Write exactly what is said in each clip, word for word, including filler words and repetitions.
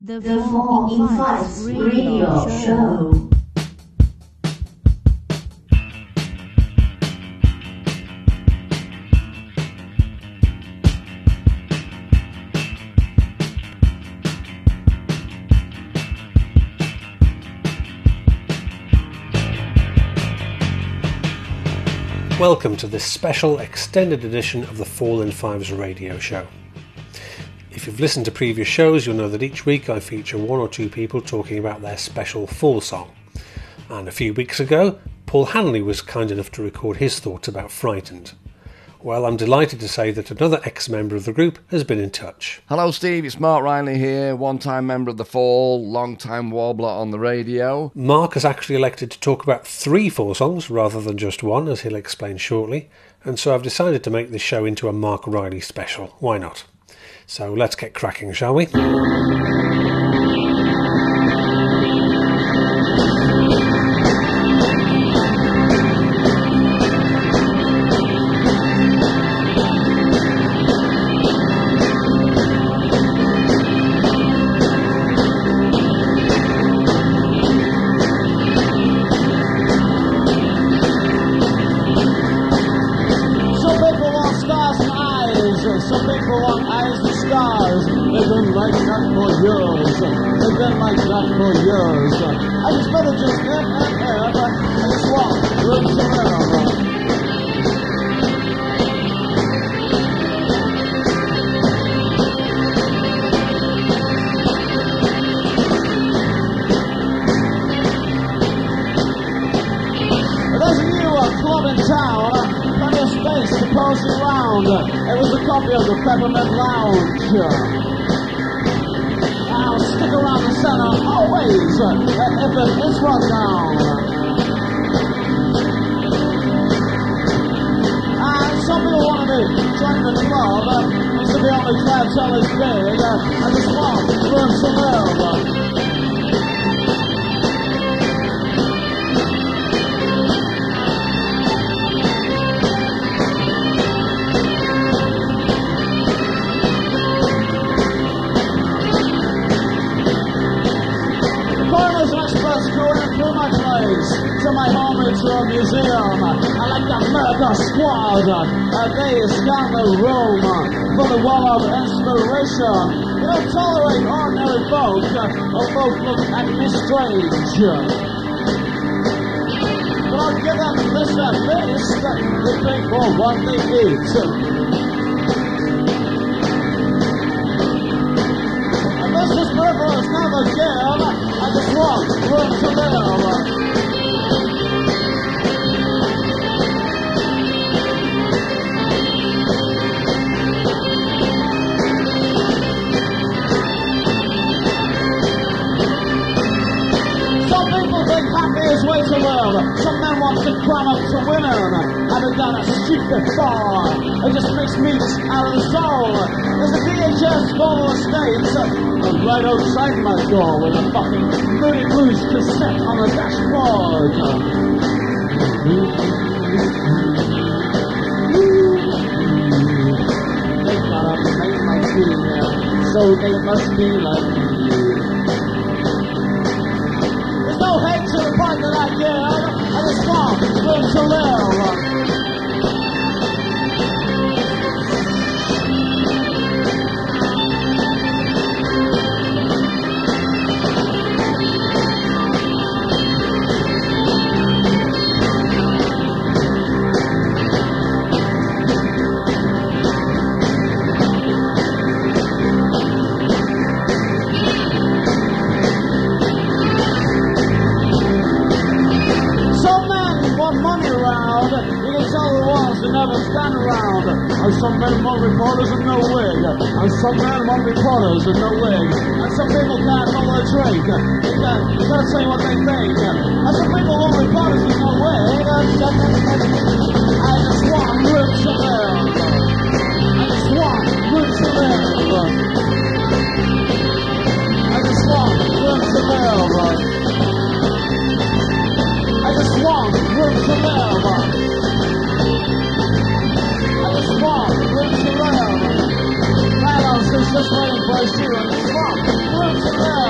The four in five Radio Show. Welcome to this special extended edition of the Four in Fives Radio Show. If you've listened to previous shows, you'll know that each week I feature one or two people talking about their special fall song. And a few weeks ago, Paul Hanley was kind enough to record his thoughts about Frightened. Well, I'm delighted to say that another ex-member of the group has been in touch. Hello Steve, it's Mark Riley here, one-time member of the Fall, long-time warbler on the radio. Mark has actually elected to talk about three Fall songs rather than just one, as he'll explain shortly, and so I've decided to make this show into a Mark Riley special. Why not? So let's get cracking, shall we? Peppermint Lounge. I'll stick around the center always, if it is run down. And some people want to join the club, needs to be only glad till it's big. I just want room to live. To my home into a museum. I like the murder squad. Uh, they scan the room for the wall of inspiration. They don't tolerate ordinary folk, uh, or folk look at me strange. But I'll give them this at least. They pay for what they eat. And this is purpose, never give. I just want room to live. Way to live. Some men want to climb up to women. Having done a street before, it just makes me out of the soul. There's a V H S Volvo Estate right outside my door with a fucking Moody Blues cassette on the dashboard. They gotta make my feeling, so they must be like me. No hate to the part that I give. I just want room to live. Never stand around. And some men want reporters and no wig. And some men want reporters and no wig. And some people can't hold a drink. You can't, you gotta say what they think. And some people want reporters and no wig. I just want room to live. I just want room to live. I just want room to live. I just want room to live. Just waiting for a shoe and it's wrong.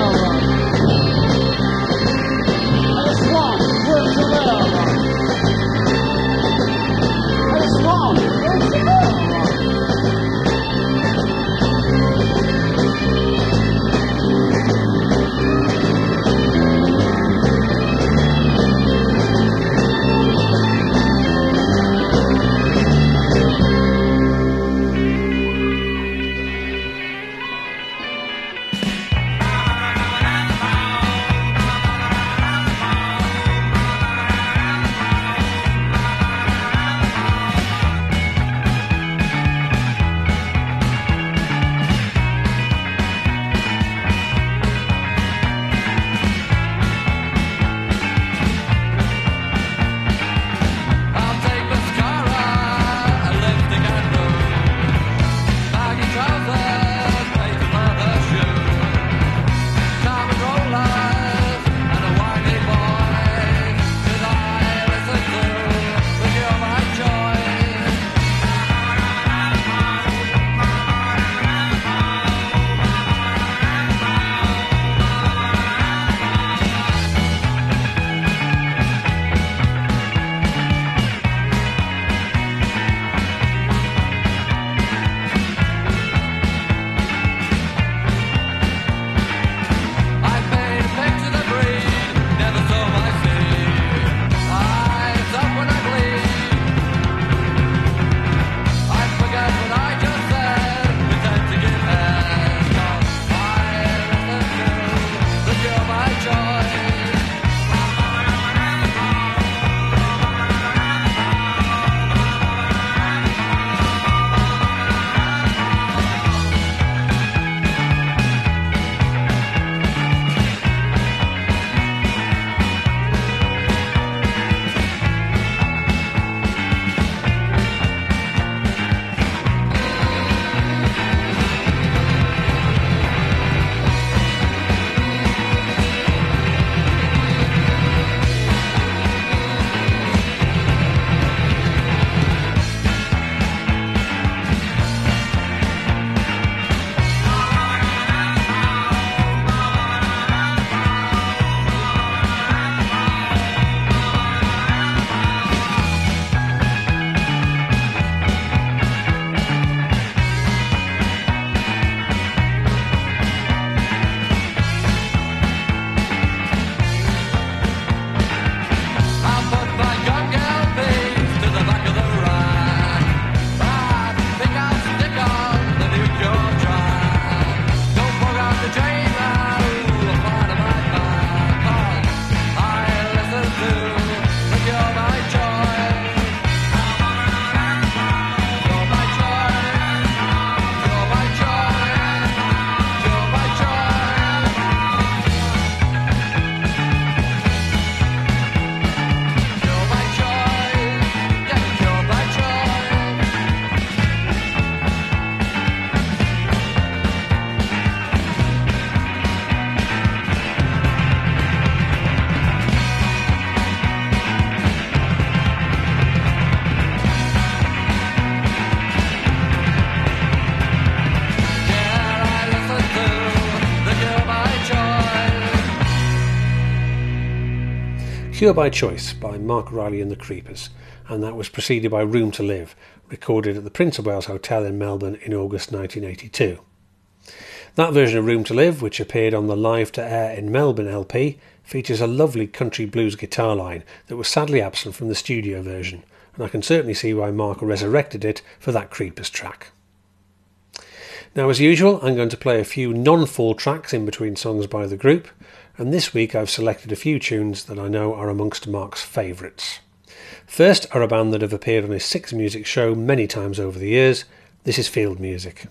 Cure by Choice by Mark Riley and the Creepers, and that was preceded by Room to Live, recorded at the Prince of Wales Hotel in Melbourne in August nineteen eighty-two. That version of Room to Live, which appeared on the Live to Air in Melbourne L P, features a lovely country blues guitar line that was sadly absent from the studio version, and I can certainly see why Mark resurrected it for that Creepers track. Now, as usual, I'm going to play a few non-Fall tracks in between songs by the group, and this week I've selected a few tunes that I know are amongst Mark's favourites. First are a band that have appeared on his Six Music show many times over the years. This is Field Music.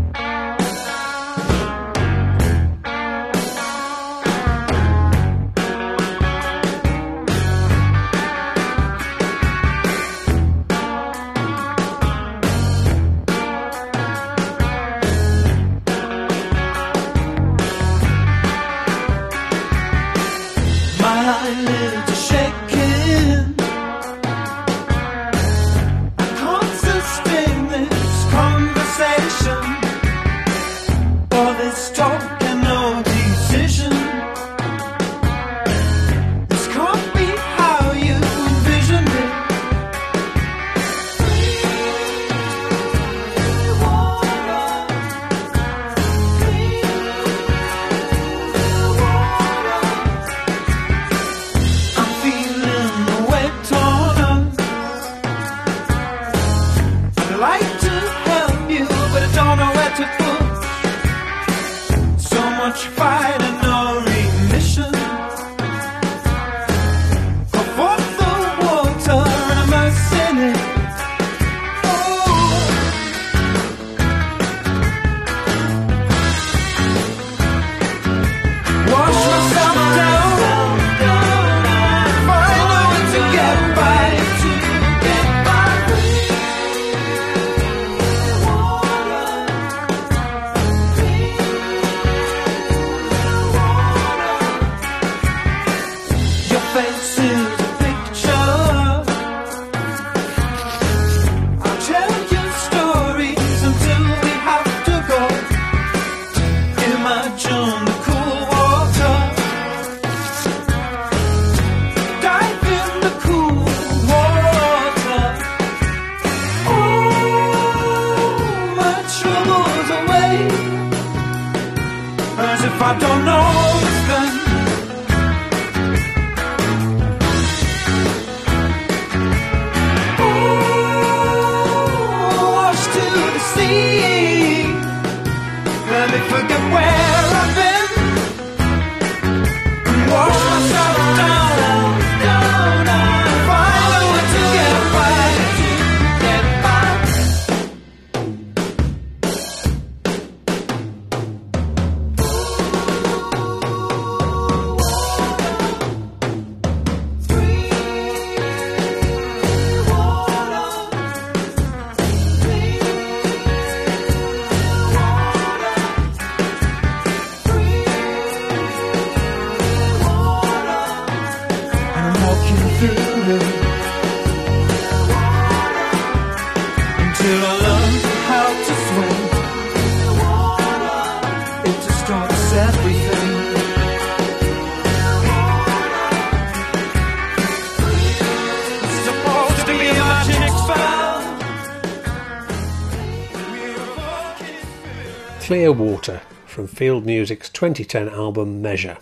Clear Water from Field Music's twenty ten album Measure.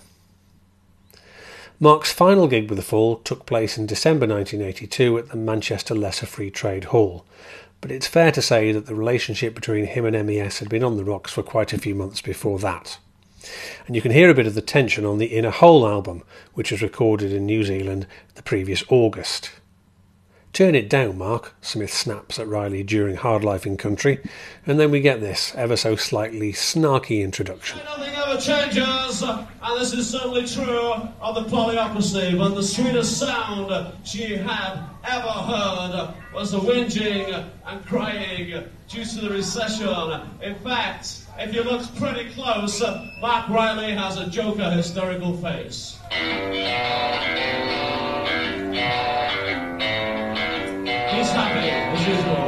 Mark's final gig with the Fall took place in December nineteen eighty-two at the Manchester Lesser Free Trade Hall, but it's fair to say that the relationship between him and M E S had been on the rocks for quite a few months before that. And you can hear a bit of the tension on the Inner Hole album, which was recorded in New Zealand the previous August. "Turn it down, Mark," Smith snaps at Riley during Hard Life in Country, and then we get this ever so slightly snarky introduction. Nothing ever changes, and this is certainly true of the Polyopathy, but the sweetest sound she had ever heard was the whinging and crying due to the recession. In fact, if you look pretty close, Mark Riley has a Joker hysterical face. He's happy, as usual.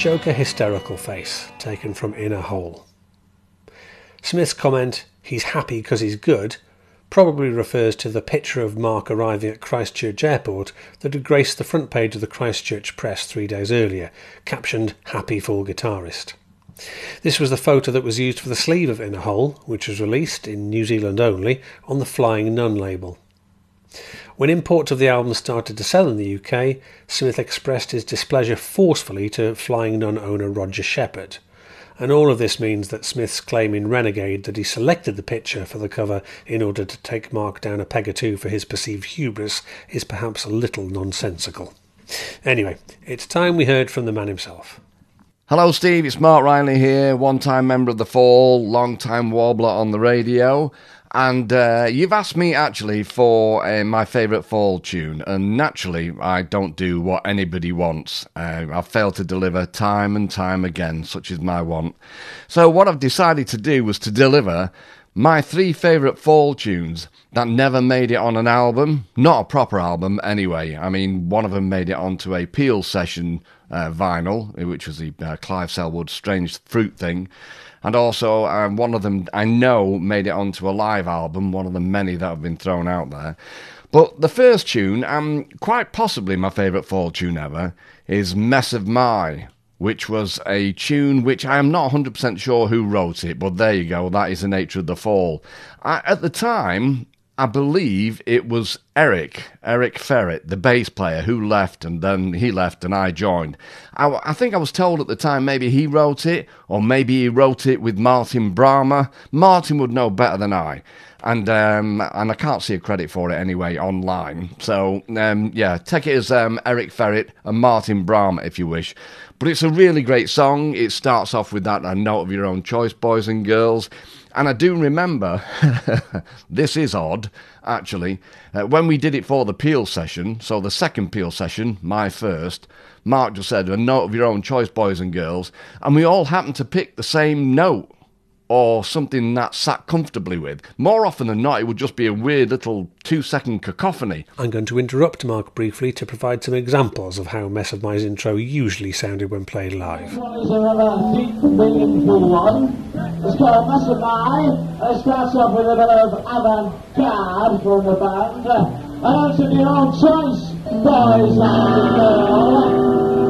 Joker hysterical face, taken from Inner Hole. Smith's comment, "he's happy because he's good," probably refers to the picture of Mark arriving at Christchurch Airport that had graced the front page of the Christchurch Press three days earlier, captioned "Happy Full Guitarist." This was the photo that was used for the sleeve of Inner Hole, which was released, in New Zealand only, on the Flying Nun label. When imports of the album started to sell in the U K, Smith expressed his displeasure forcefully to Flying Nun owner Roger Shepherd, and all of this means that Smith's claim in Renegade that he selected the picture for the cover in order to take Mark down a peg or two for his perceived hubris is perhaps a little nonsensical. Anyway, it's time we heard from the man himself. Hello Steve, it's Mark Riley here, one-time member of The Fall, long-time warbler on the radio. And uh, you've asked me, actually, for uh, my favourite Fall tune, and naturally, I don't do what anybody wants. Uh, I've failed to deliver time and time again, such is my want. So what I've decided to do was to deliver my three favourite Fall tunes that never made it on an album, not a proper album anyway. I mean, one of them made it onto a Peel Session uh, vinyl, which was the uh, Clive Selwood Strange Fruit thing. And also, um, one of them, I know, made it onto a live album, one of the many that have been thrown out there. But the first tune, and um, quite possibly my favourite Fall tune ever, is Mess of My, which was a tune which I am not one hundred percent sure who wrote it, but there you go, that is the nature of the Fall. I, at the time, I believe it was Eric, Eric Ferret, the bass player, who left, and then he left and I joined. I, I think I was told at the time maybe he wrote it, or maybe he wrote it with Martin Brahma. Martin would know better than I. And um, and I can't see a credit for it anyway online. So, um, yeah, take it as um, Eric Ferret and Martin Brahma if you wish. But it's a really great song. It starts off with that, a note of your own choice, boys and girls. And I do remember, this is odd, actually, uh, when we did it for the Peel session, so the second Peel session, my first, Mark just said, a note of your own choice, boys and girls, and we all happened to pick the same note, or something that sat comfortably with. More often than not, it would just be a weird little two-second cacophony. I'm going to interrupt Mark briefly to provide some examples of how Mess of My's intro usually sounded when played live. This one is another deep, meaningful one. It's called Mess of My. It starts off with a bit of avant-garde from the band. And it's of your own choice, boys and girls.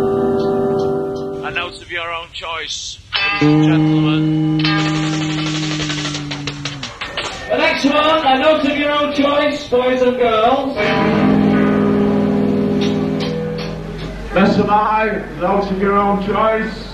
A note of your own choice, ladies and gentlemen. The next one, a note of your own choice, boys and girls. Mess of My, note of your own choice.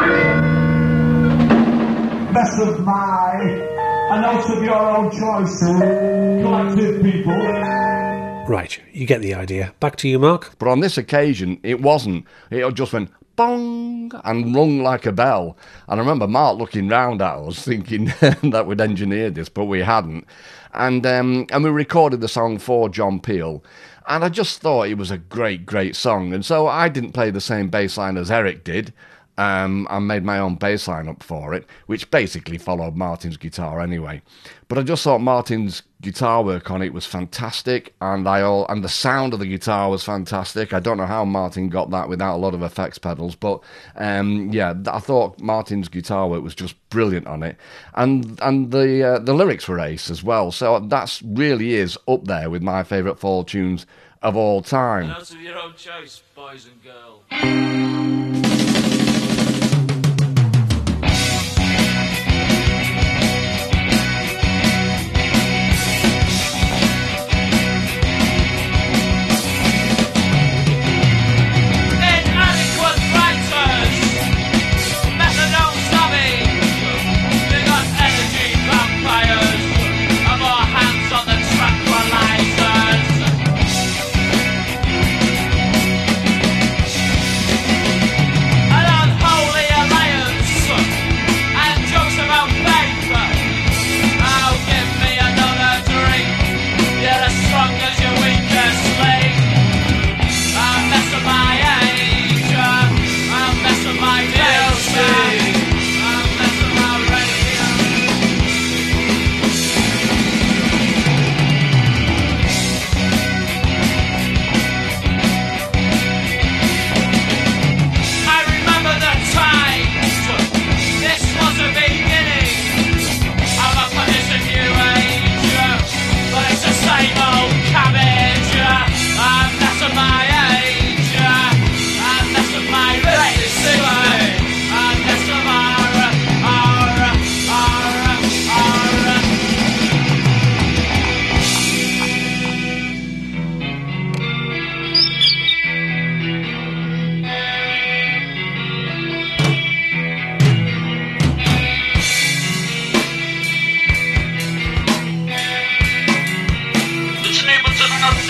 Mess of My, a note of your own choice. Collective people. Right, you get the idea. Back to you, Mark. But on this occasion, it wasn't. It just went bong and rung like a bell. And I remember Mark looking round at us thinking that we'd engineered this, but we hadn't. And um, and we recorded the song for John Peel. And I just thought it was a great, great song. And so I didn't play the same bass line as Eric did. Um, I made my own bass line up for it, which basically followed Martin's guitar anyway. But I just thought Martin's guitar work on it was fantastic, and I all and the sound of the guitar was fantastic. I don't know how Martin got that without a lot of effects pedals, but um, yeah, I thought Martin's guitar work was just brilliant on it, and and the uh, the lyrics were ace as well. So that's really is up there with my favourite Fall tunes of all time. A note of your own choice, boys and girls. Tranquilizers.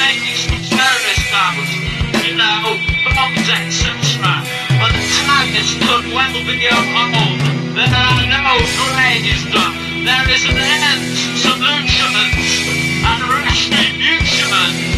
ladies from service dogs, you know, bombs, et cetera. But the targets could well be your own. There are no grades done. There is an end to nutrients and restitution.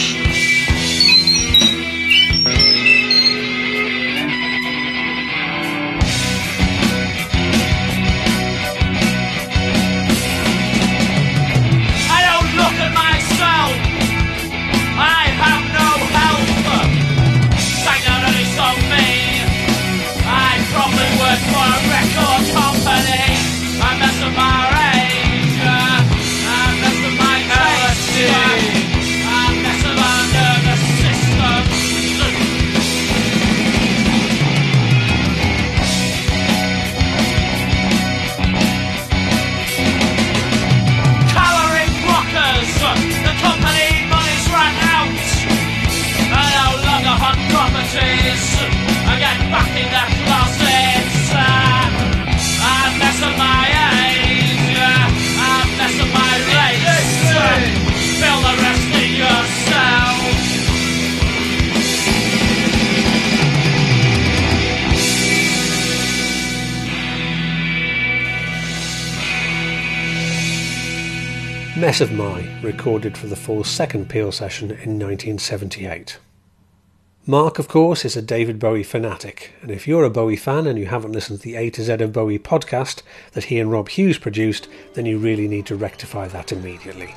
Mess of My, recorded for the Fall's second Peel session in nineteen seventy-eight. Mark, of course, is a David Bowie fanatic, and if you're a Bowie fan and you haven't listened to the A to Z of Bowie podcast that he and Rob Hughes produced, then you really need to rectify that immediately.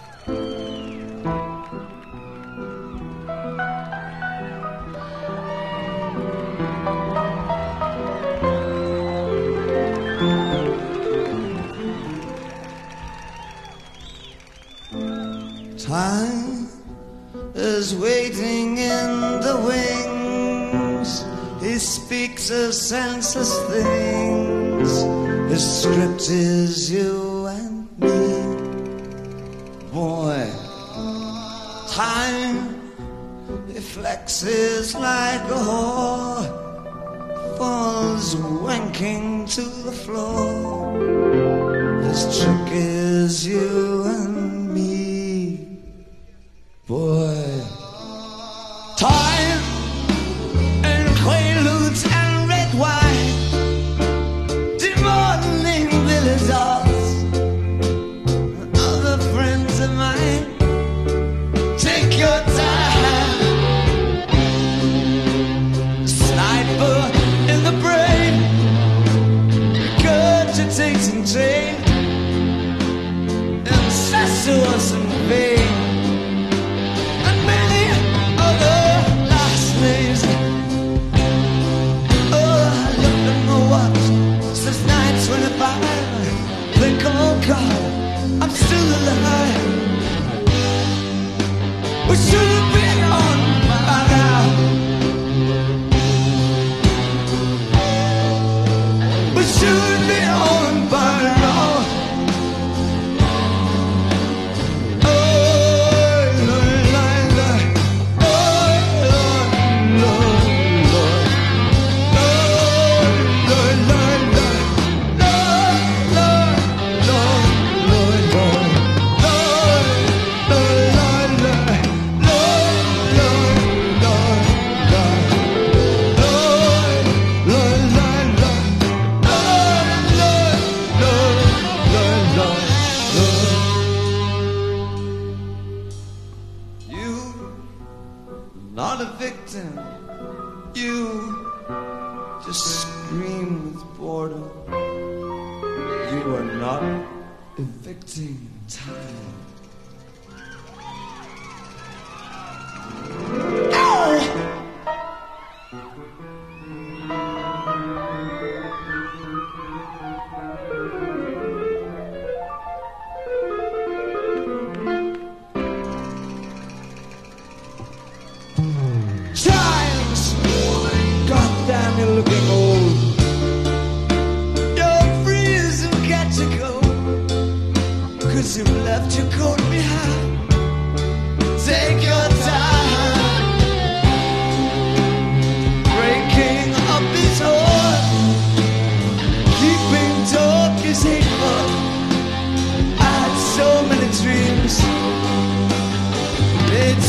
Time is waiting in the wings. He speaks of senseless things. His script is you and me. Boy, time, he flexes like a whore, falls wanking to the floor. His trick is you and me. Boy, time and quaaludes and red wine, demodeling village dolls, and other friends of mine. Take your time, sniper in the brain, regurgitating train, incestuous and vain. Think, oh God, I'm still alive. We should have been on by now. We should have been on by now. Oh, Lord, Lord, Lord. Oh, Lord, Lord, Lord. Oh, Lord, Lord, Lord. Not a victim, you just scream with boredom. You are not evicting time. Looking old, you're freezing, got to go, 'cause you've left your coat.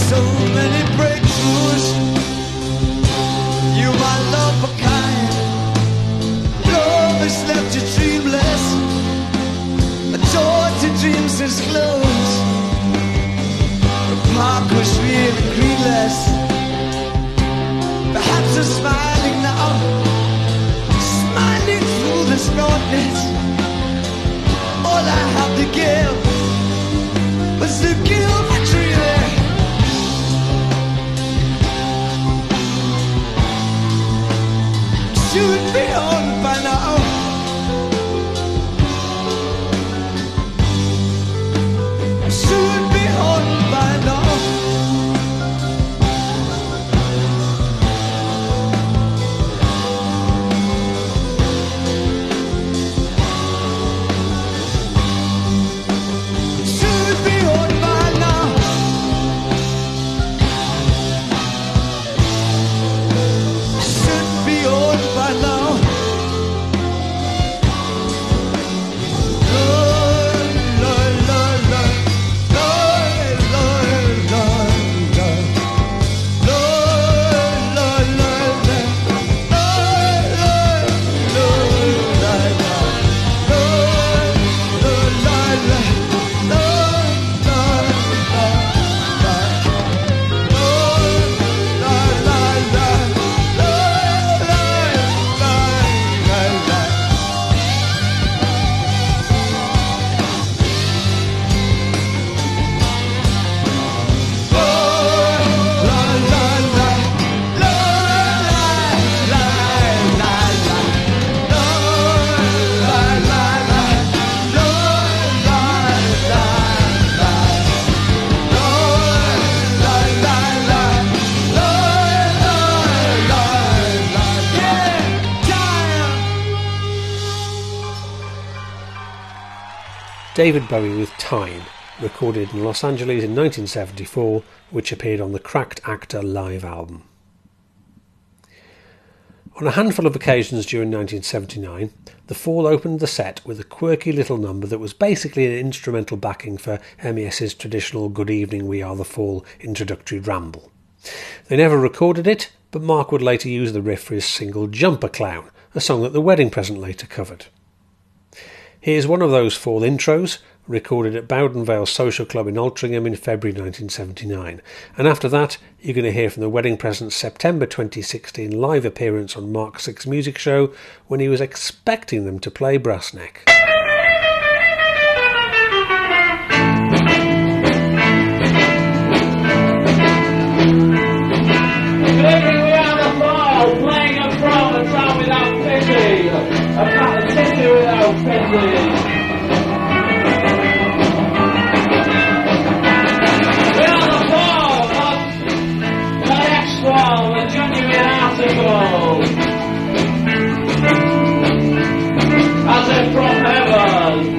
so many breakthroughs. You my love for kind. Love has left you dreamless. A door to dreams is closed. The park was really greenless. Perhaps I'm smiling now, smiling through this darkness. All I have to give was the guilt for dreaming. Should be on by now. Should be on by now. David Bowie with Time, recorded in Los Angeles in nineteen seventy-four, which appeared on the Cracked Actor live album. On a handful of occasions during nineteen seventy-nine, The Fall opened the set with a quirky little number that was basically an instrumental backing for M E S's traditional Good Evening We Are the Fall introductory ramble. They never recorded it, but Mark would later use the riff for his single Jumper Clown, a song that The Wedding Present later covered. Here's one of those Fall intros, recorded at Bowden Vale Social Club in Altrincham in February nineteen seventy-nine, and after that you're going to hear from The Wedding Present's September twenty sixteen live appearance on Mark Six Music Show when he was expecting them to play Brassneck. Playing a from a town without pity, a kind of city without pity. We are the Fall, not the next one, a genuine article, as if from heaven.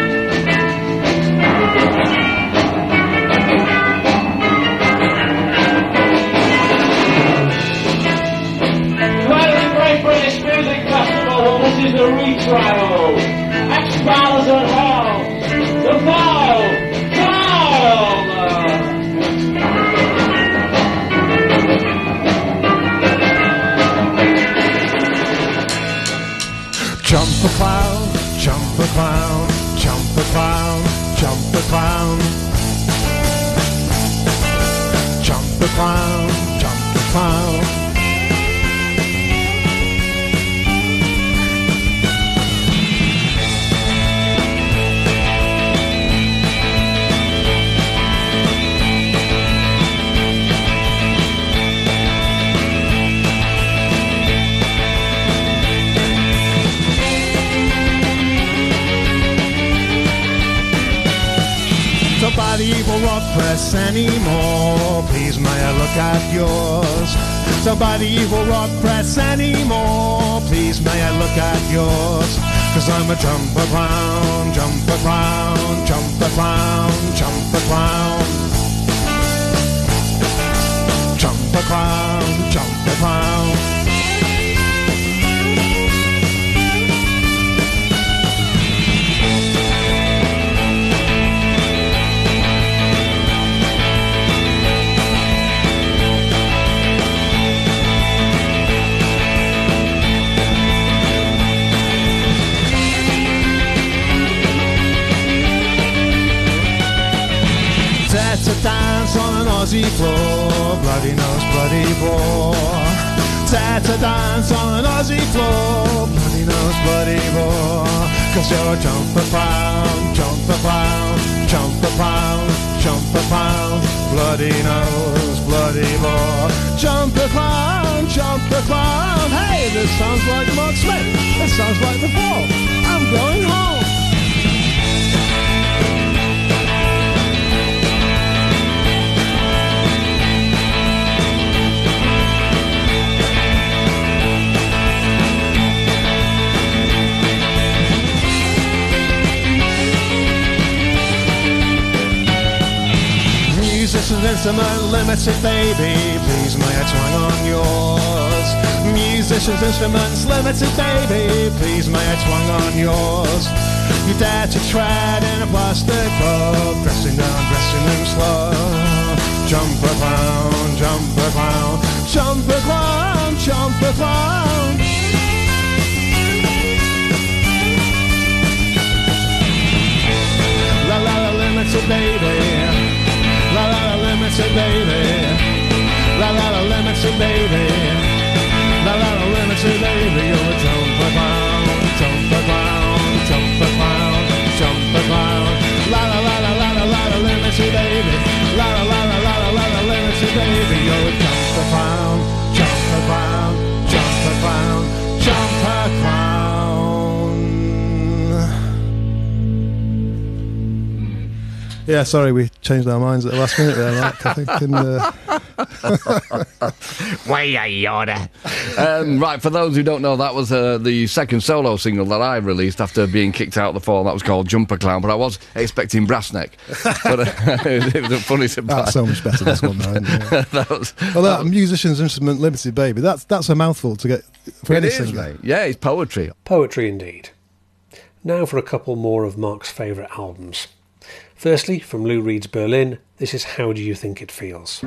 British Music Festival, and this is a retrial. X-Files at home. The Fall! Fall! Jump a clown, jump a clown, jump a clown, jump a clown. Jump a clown, jump a clown. Nobody will rock press anymore. Please may I look at yours. Nobody will rock press anymore. Please may I look at yours. Cause I'm a jumper clown, jumper clown, jumper clown, jumper clown. Jumper clown, jumper clown. Aussie floor, bloody nose, bloody bore. Dare to dance on an Aussie floor, bloody nose, bloody bore. Cause you're a jumper pound, jumper pound, jumper pound, jumper pound, bloody nose, bloody bore. Jumper pound, jumper pound. Hey, this sounds like Mark Smith. This sounds like The Fall. I'm going home. Musician's instrument limited, baby, please may I twang on yours. Musician's instruments limited, baby, please may I twang on yours. You dare to tread in a plastic glove, pressing down, pressing them slow. Jumper clown, jumper clown, jumper clown, jumper clown. La la la limited, baby. La la la limited, baby. La la la limited, baby. La la la limited, baby. You're a jumper clown, jumper clown, jumper clown, jumper clown. La la la la la la la la limited, baby. La la la la la la la la limited, baby. You're a jumper clown, jumper clown, jumper clown, jumper clown. Yeah, sorry, we changed our minds at the last minute there, Mark. I think. And, uh... Way yada. Um, right, for those who don't know, that was uh, the second solo single that I released after being kicked out of the Fall. That was called Jumper Clown, but I was expecting Brassneck. But uh, it was a funny surprise. That's so much better, this one, though, isn't it? that was, well, that Musician's Instrument Limited, baby, that's that's a mouthful to get for it any is, singer. mate. Yeah, it's poetry. Poetry indeed. Now for a couple more of Mark's favourite albums. Firstly, from Lou Reed's Berlin, this is How Do You Think It Feels?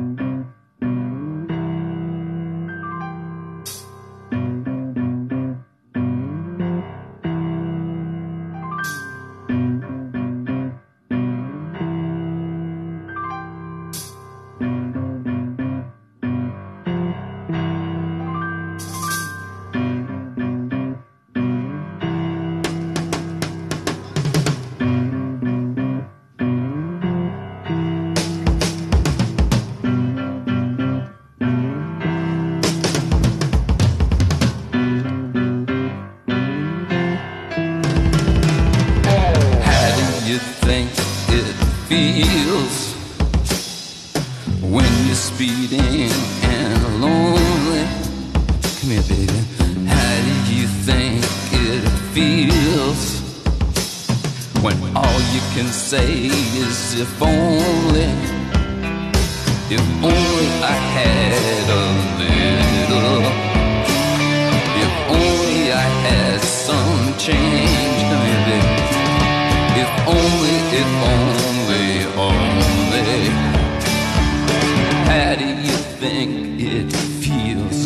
If only, if only I had a little, if only I had some change, baby. If only, if only, only. How do you think it feels?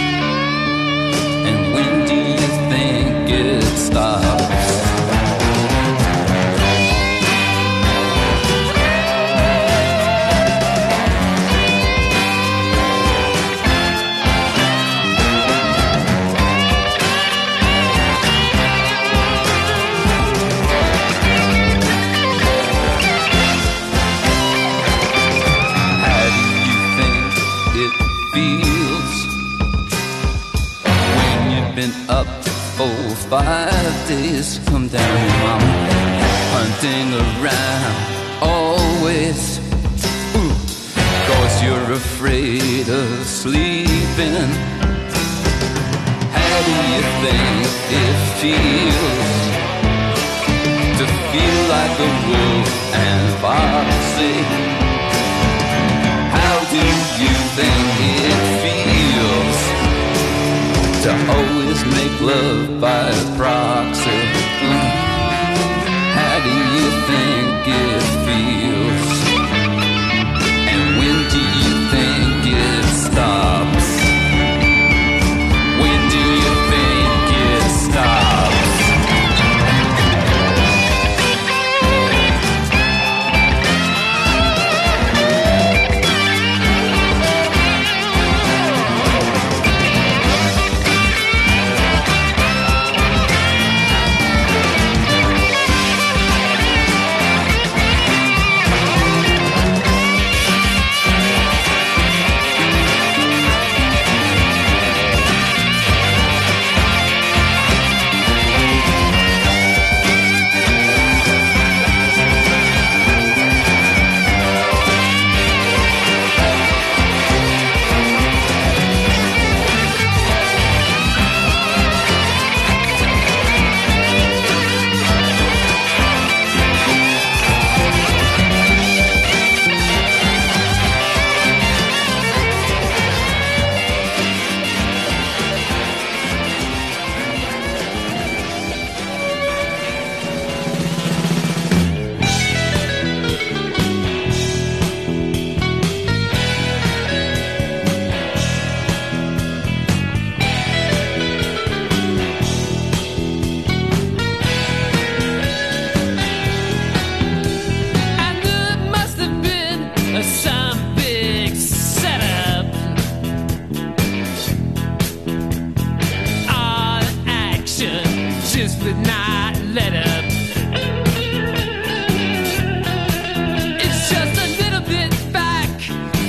And when do you think it stops? Up for five days, come down, mama, hunting around always. Ooh, cause you're afraid of sleeping. How do you think it feels to feel like a wolf and foxy? How do you think it feels to always make love by proxy? Mm. How do you think it feels? And when do you think it stops? When do you think it stops?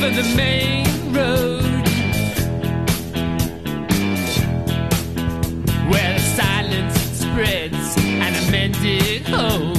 from the main road, where the silence spreads and the mended holds.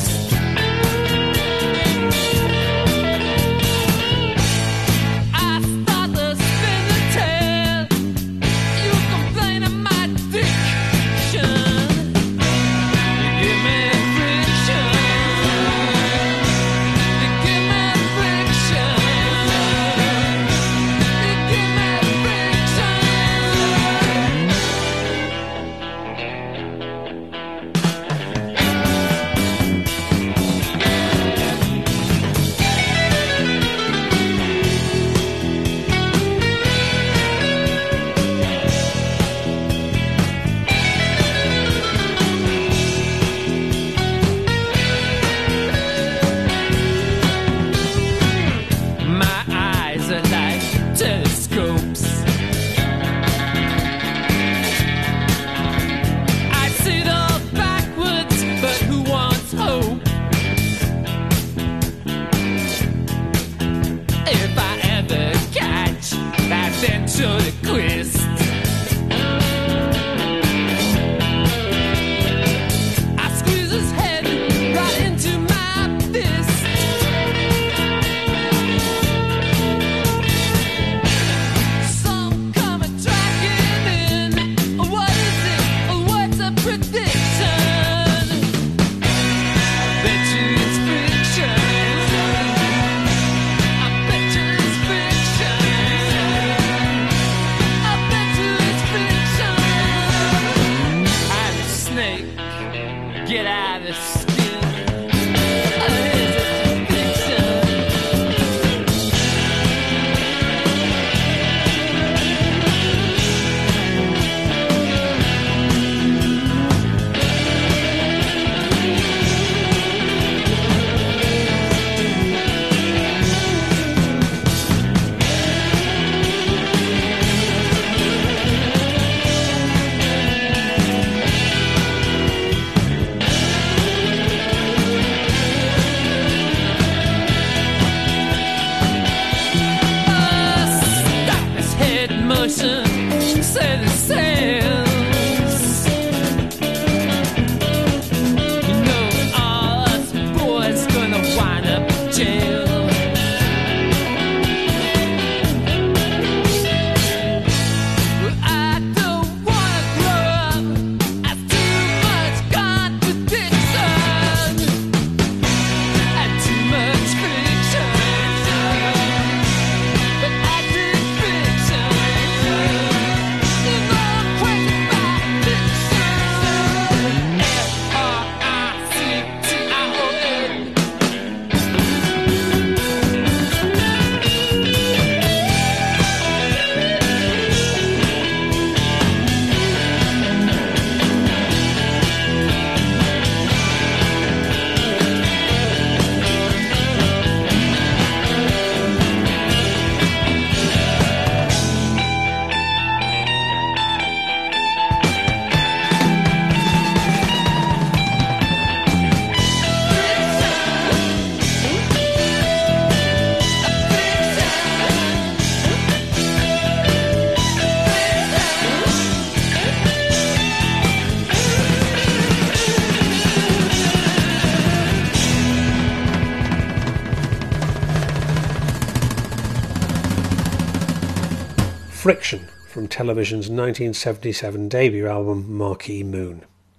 Friction from television's nineteen seventy-seven debut album Marquee Moon.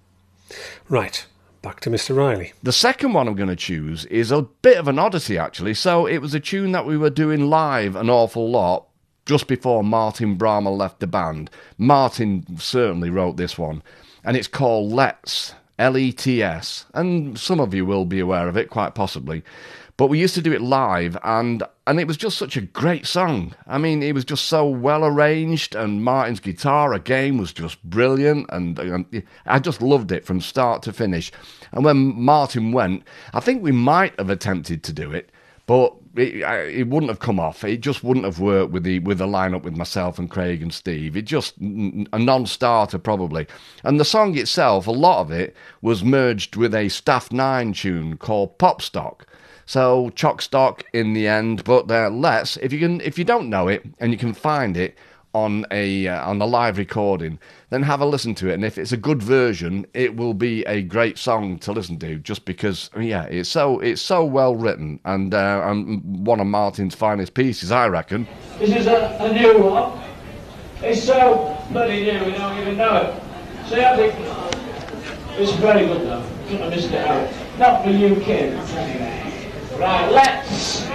Right, back to Mister Riley. The second one I'm going to choose is a bit of an oddity, actually. So it was a tune that we were doing live an awful lot just before Martin Bramah left the band. Martin certainly wrote this one, and it's called Let's, L E T S, and some of you will be aware of it, quite possibly. But we used to do it live, and and it was just such a great song. I mean, it was just so well arranged, and Martin's guitar, again, was just brilliant, and, and I just loved it from start to finish. And when Martin went, I think we might have attempted to do it, but it, it wouldn't have come off. It just wouldn't have worked with the with the lineup with myself and Craig and Steve. It just, a non-starter probably. And the song itself, a lot of it, was merged with a Staff Nine tune called Pop Stock. So chock stock in the end. But uh, let's, if you can, if you don't know it and you can find it on a uh, on a live recording, then have a listen to it. And if it's a good version, it will be a great song to listen to. Just because, I mean, yeah, it's so it's so well written, and uh, and one of Martin's finest pieces, I reckon. This is a, a new one. It's so bloody new, we don't even know it. See, I think it's very good though. Couldn't have missed it out. Not for you kids. Right, let's.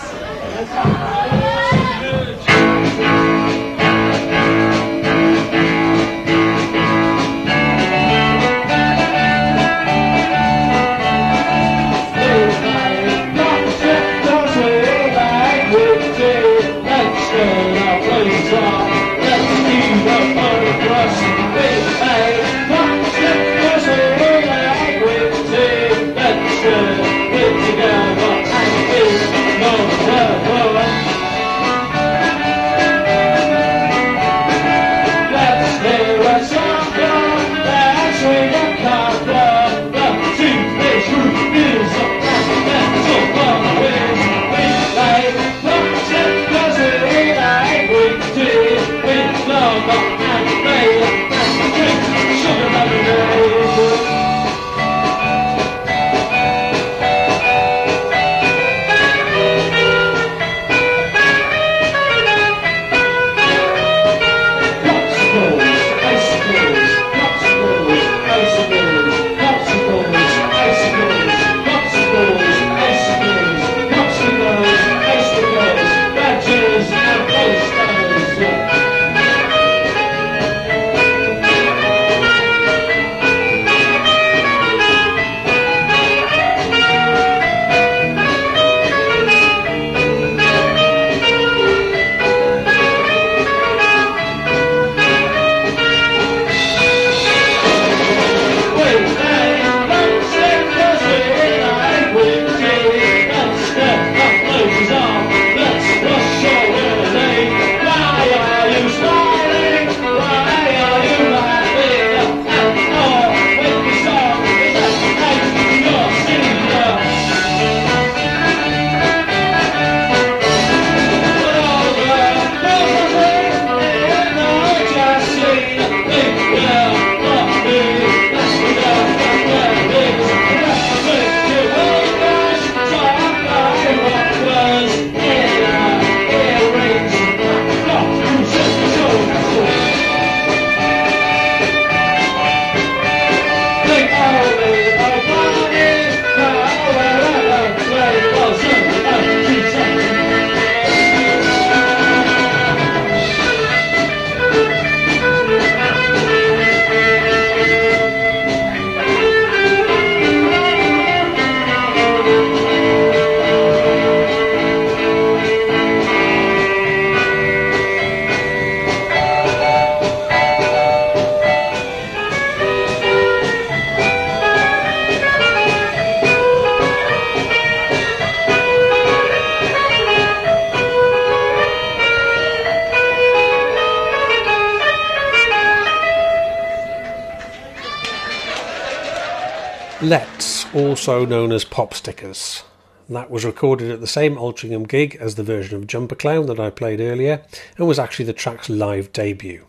Let's, also known as Pop Stickers. That was recorded at the same Altrincham gig as the version of Jumper Clown that I played earlier, and was actually the track's live debut.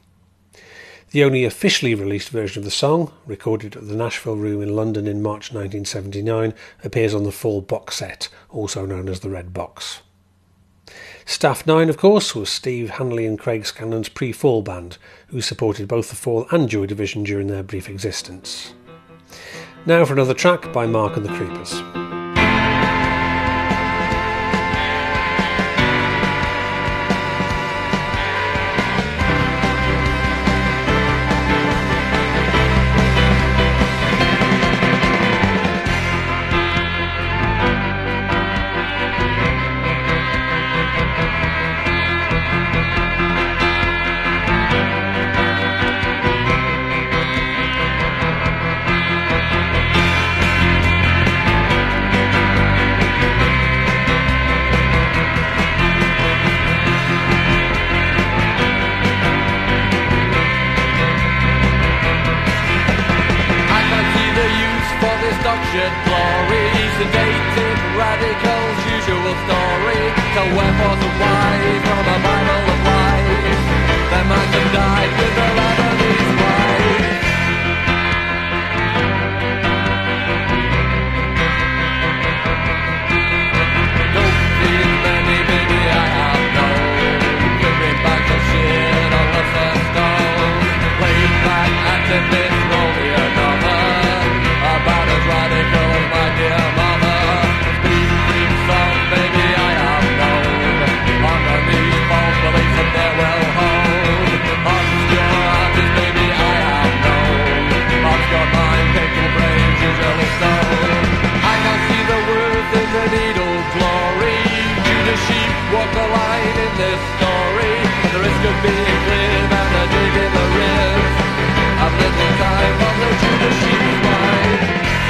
The only officially released version of the song, recorded at the Nashville Room in London in March nineteen seventy-nine, appears on the full box set, also known as the Red Box. Staff nine, of course, was Steve Hanley and Craig Scannon's pre-Fall band, who supported both the Fall and Joy Division during their brief existence. Now for another track by Mark and the Creepers. Glory, sedated, radical so wherefore so why from a Bible of life there might have died with the Lebanese wife. Don't please many, baby, I have known carry bags of shit on the first stone, laid back activist rolling another about as radical as my dear mother. Speed cream song, baby, I have known underneath false beliefs that they're well honed. Obscure artists, baby, I have known obscure mind, pickled brains, usually stone. I can see the worth in the needle glory. Judas sheep walk the line in this story. At the risk of being clear and a dig in the ribs, I've little time for the Judas sheep's wife.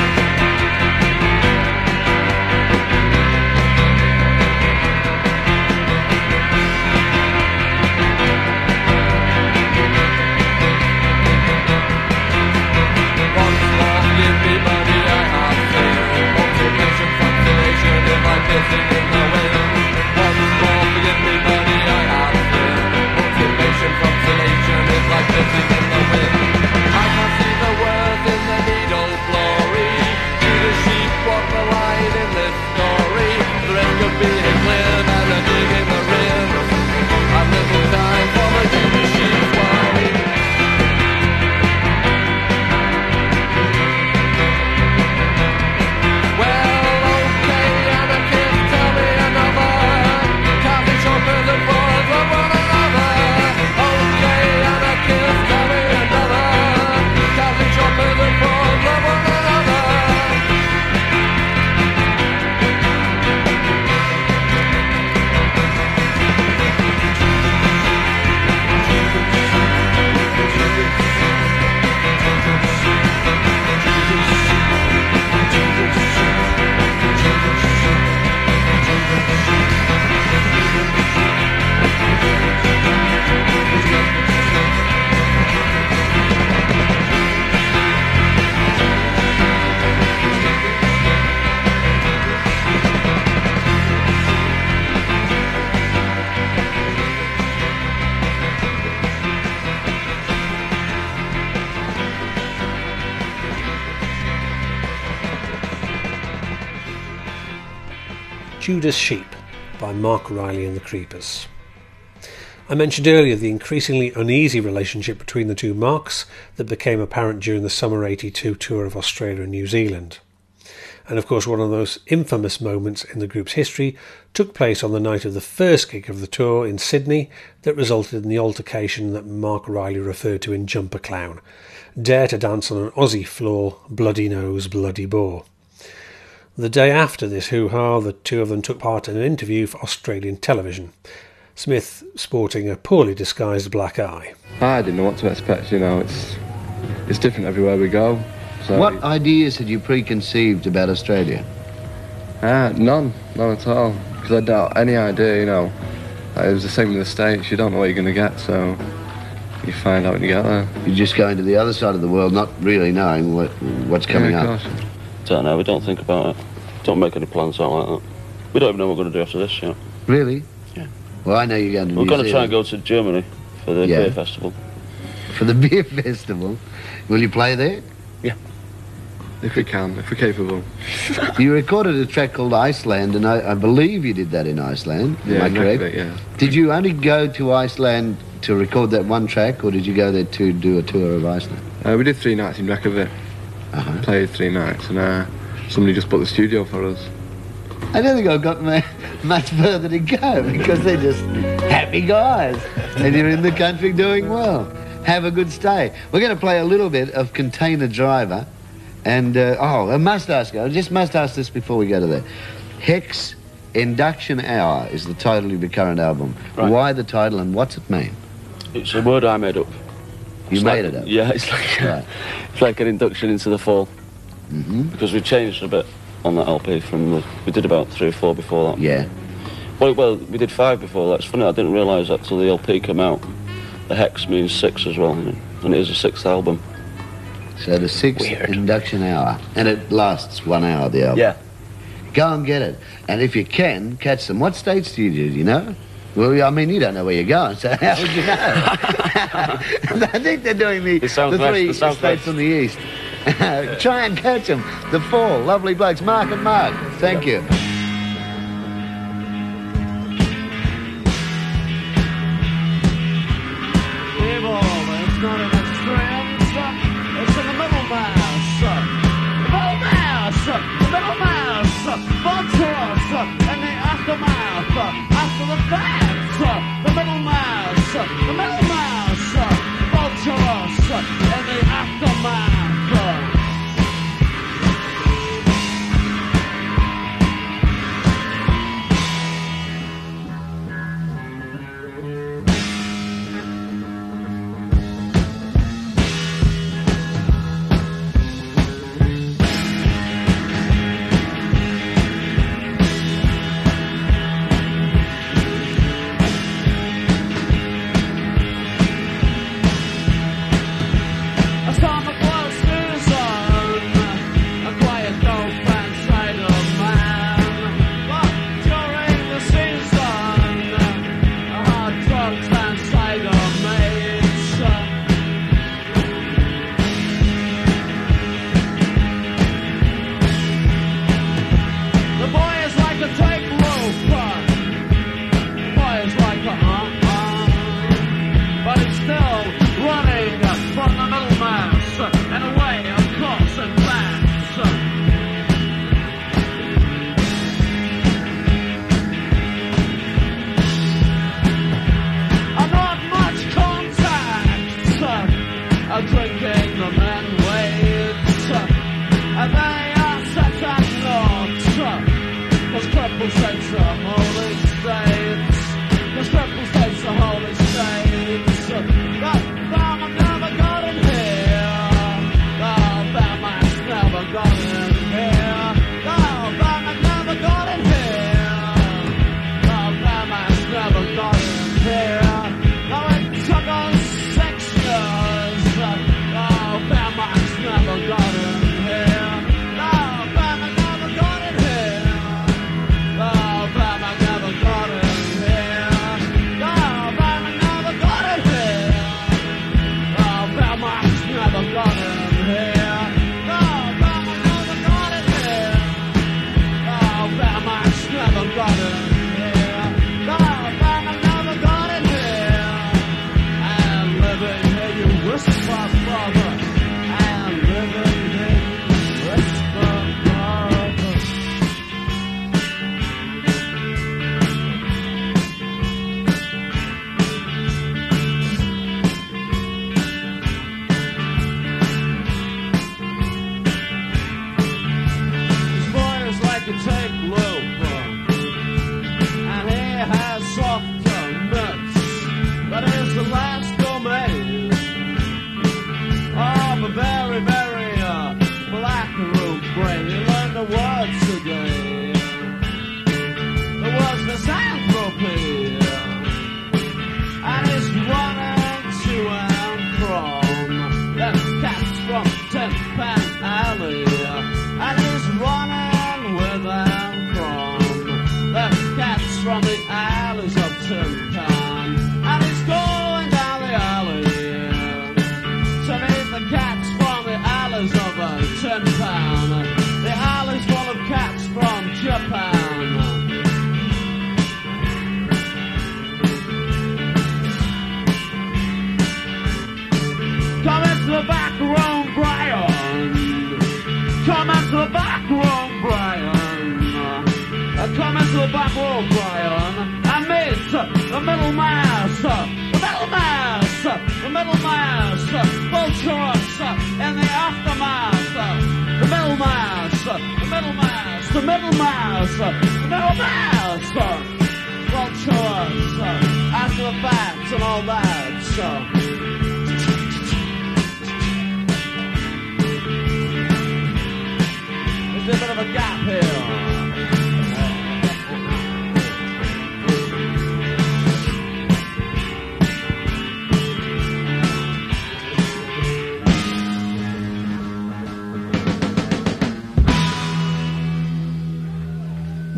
Once more, give me money, I have faith. Motivation, consolation, if I'm pissing in the wind. Once more, give me money, I have faith. Motivation, consolation, if I'm pissing in the wind. I can see the worth in the needle glory. To the sheep walk the line in this story. The rest could be a cliff and a dig in the ribs. I've little time for the Judas sheep's wife. Well, okay, anarchist, tell me another. Coffee shoppers and boys love one another. Okay, anarchist, tell me another. Coffee shoppers and boys love one another. Judas Sheep by Mark Riley and the Creepers. I mentioned earlier the increasingly uneasy relationship between the two Marks that became apparent during the summer eighty-two tour of Australia and New Zealand. And of course one of those infamous moments in the group's history took place on the night of the first gig of the tour in Sydney that resulted in the altercation that Mark Riley referred to in Jumper Clown. Dare to dance on an Aussie floor, bloody nose, bloody bore. The day after this hoo-ha, the two of them took part in an interview for Australian television, Smith sporting a poorly disguised black eye. I didn't know what to expect, you know, it's it's different everywhere we go. So what ideas had you preconceived about Australia? Uh, none, none at all, because I doubt any idea, you know. It was the same with the States, you don't know what you're going to get, so you find out when you get there. You're just going to the other side of the world, not really knowing what what's coming yeah, up. Don't know, we don't think about it. Don't make any plans out like that. We don't even know what we're going to do after this yet. Really? Yeah. Well, I know you're going to We're New going to try Zealand. and go to Germany for the Yeah. beer festival. For the beer festival? Will you play there? Yeah. If we can, if we're capable. You recorded a track called Iceland, and I, I believe you did that in Iceland. Yeah, Am I correct? Reykjavik, yeah. Did you only go to Iceland to record that one track, or did you go there to do a tour of Iceland? Uh, we did three nights in Reykjavik. Uh-huh. Played three nights, and uh, somebody just booked the studio for us. I don't think I've got ma- much further to go because they're just happy guys and you're in the country doing well. Have a good stay. We're going to play a little bit of Container Driver and, uh, oh, I must ask, I just must ask this before we go to there. Hex Induction Hour is the title of your current album. Right. Why the title and what's it mean? It's a word I made up. You It's made like- it up? Yeah, it's like Right. it's like an induction into the fall. Mm-hmm. Because we changed a bit on that L P from the, we did about three or four before that. Yeah. Well, well, we did five before that. It's funny, I didn't realise that till the L P came out. The hex means six as well, and it is a sixth album. So the sixth Weird. Induction Hour. And it lasts one hour, the album. Yeah. Go and get it. And if you can, catch them. What states do you do, do you know? Well, I mean, you don't know where you're going, so how would you know? I think they're doing the, The the southwest, three the southwest. states on the east. Try and catch them. The Fall, lovely blokes. Mark and Mark, thank you. Evil, it's not in the strings, it's in the middle mouse. The middle mouse, the middle mouse, vultures, and the aftermath, after the fact. The middle mouse, the middle mouse, vultures, and the aftermath.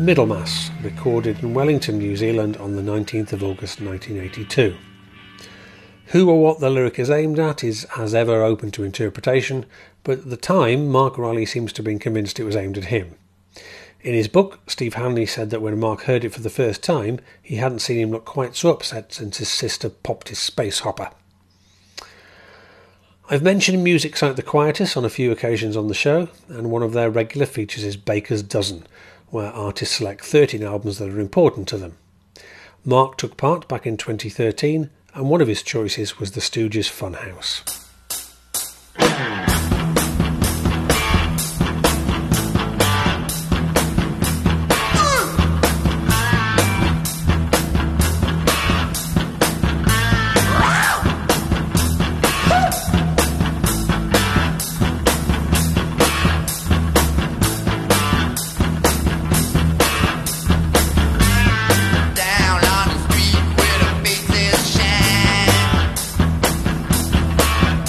Middlemass, recorded in Wellington, New Zealand on the nineteenth of August nineteen eighty-two. Who or what the lyric is aimed at is, as ever, open to interpretation, but at the time Mark Riley seems to have been convinced it was aimed at him. In his book, Steve Hanley said that when Mark heard it for the first time, he hadn't seen him look quite so upset since his sister popped his space hopper. I've mentioned Music Like the Quietus on a few occasions on the show, and one of their regular features is Baker's Dozen, where artists select thirteen albums that are important to them. Mark took part back in twenty thirteen, and one of his choices was the Stooges' Funhouse. Down on the street where the faces shine.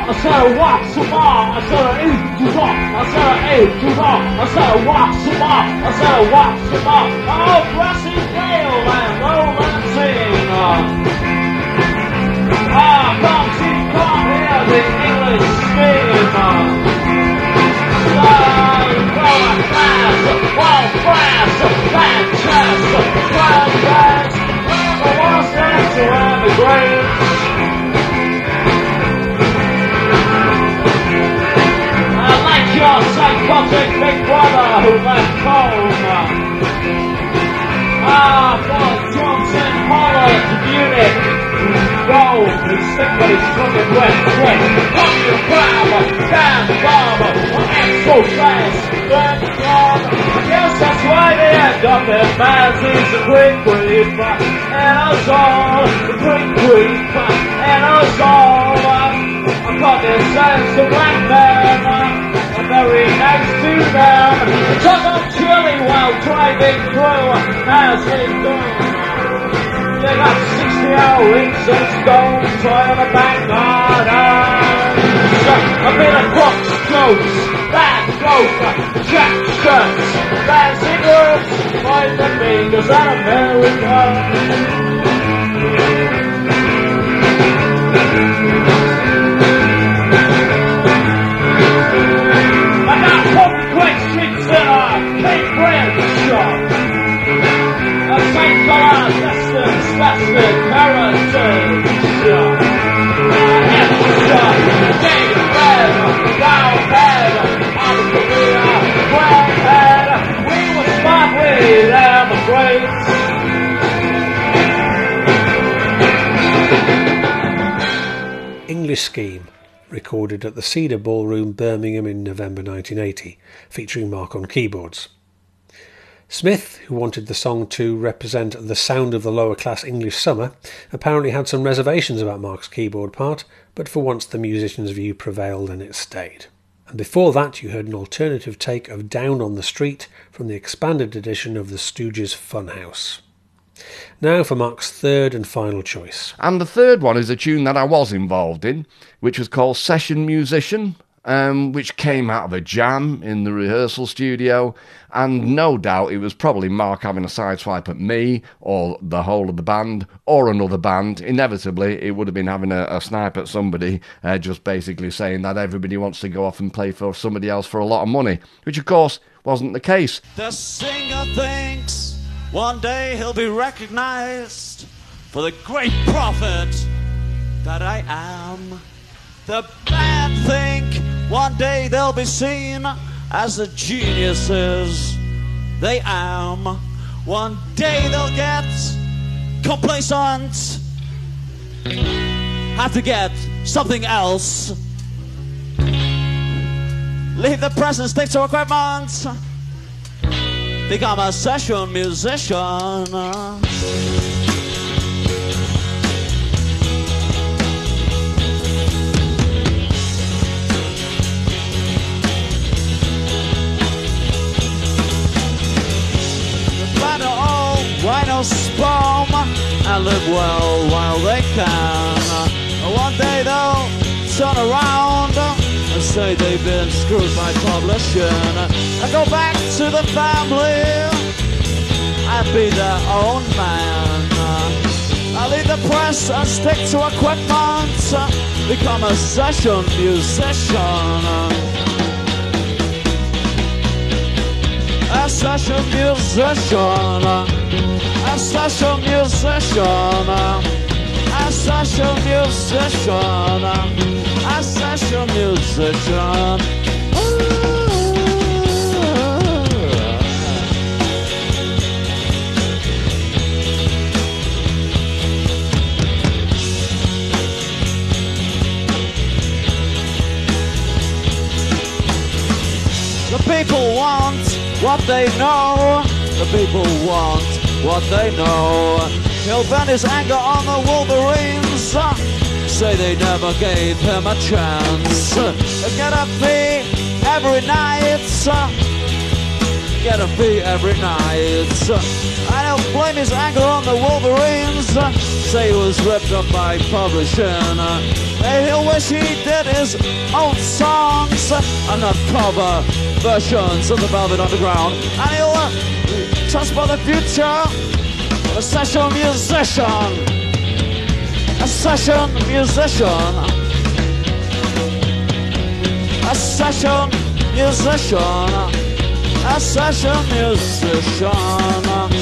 I said walk some more, I said eat too more, I said eat too more, I said walk some more, I said walk some more. Oh, brassy whale and roll and sing. Ah, come see, come hear the English steam. One class, one class, fantastic, one class, the worst dance around the grave. I like your psychotic big brother who left home. Ah, for Johnson, Holland, Munich, Rome, his stick but he's fucking wet, wet. Fuck your crab, damn bomb, exo fast, damn bomb. Yes, that's why they end up in Mazzi's the Great Creep, and us all, the Great Creep, and us all. I caught this sense of black man, I'm very nice to them. Took up chili while driving through Mazzi's door. They got sixty hour rings and stones trying to bang on us. A bit of crooks, jokes, bad coke, jack shirts, bad cigarettes, find the fingers out of America. I got Poppy Quick Streets in a Cape Bread shop. A Saint Nicholas, Western, Western, Heritage shop. A Apple shop, Cape Bread, Round Head, on Korea, Brown Head. We were smart with emigrants. English Scheme, recorded at the Cedar Ballroom, Birmingham in November nineteen eighty, featuring Mark on keyboards. Smith, who wanted the song to represent the sound of the lower-class English summer, apparently had some reservations about Mark's keyboard part, but for once the musician's view prevailed and it stayed. And before that you heard an alternative take of Down on the Street from the expanded edition of the Stooges' Funhouse. Now for Mark's third and final choice. And the third one is a tune that I was involved in, which was called Session Musician, um, which came out of a jam in the rehearsal studio, and no doubt it was probably Mark having a sideswipe at me, or the whole of the band, or another band. Inevitably, it would have been having a, a snipe at somebody, uh, just basically saying that everybody wants to go off and play for somebody else for a lot of money, which of course wasn't the case. The singer thinks one day he'll be recognized for the great prophet that I am. The band think one day they'll be seen as the geniuses they am. One day they'll get complacent, have to get something else, leave the present, stick to equipment, become a session musician. Rhino sperm and live well while they can. One day they'll turn around and say they've been screwed by publishing and go back to the family and be their own man. I leave the press and stick to equipment, become a session musician. A session musician, a session musician, a session musician, a session musician. The people want what they know, the people want what they know. He'll vent his anger on the Wolverines, uh, say they never gave him a chance. Get a fee every night, uh, get a fee every night. And he'll blame his anger on the Wolverines, uh, say he was ripped up by publishing. Uh, he'll wish he did his own songs uh, and not cover versions of the Velvet Underground. And he'll uh, trust for the future, a session musician, a session musician, a session musician, a session musician.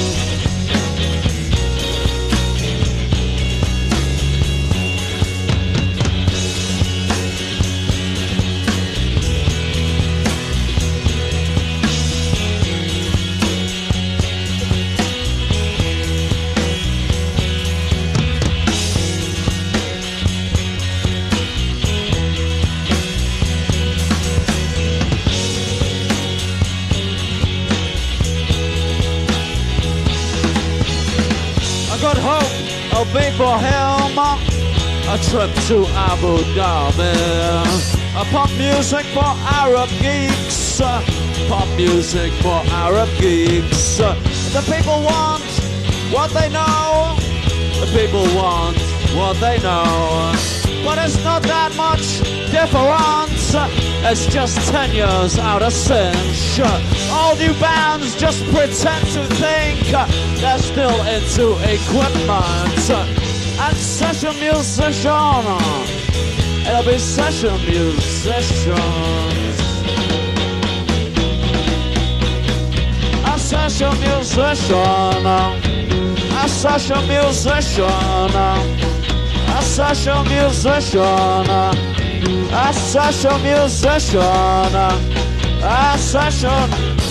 I'll be for him a trip to Abu Dhabi. A pop music for Arab geeks. Pop music for Arab geeks. The people want what they know. The people want what they know. But it's not that much difference. It's just ten years out of cinch. All new bands just pretend to think they're still into equipment. And session musician, it'll be session musicians. A session musician, a session musician, a session musician, a session musician, a session.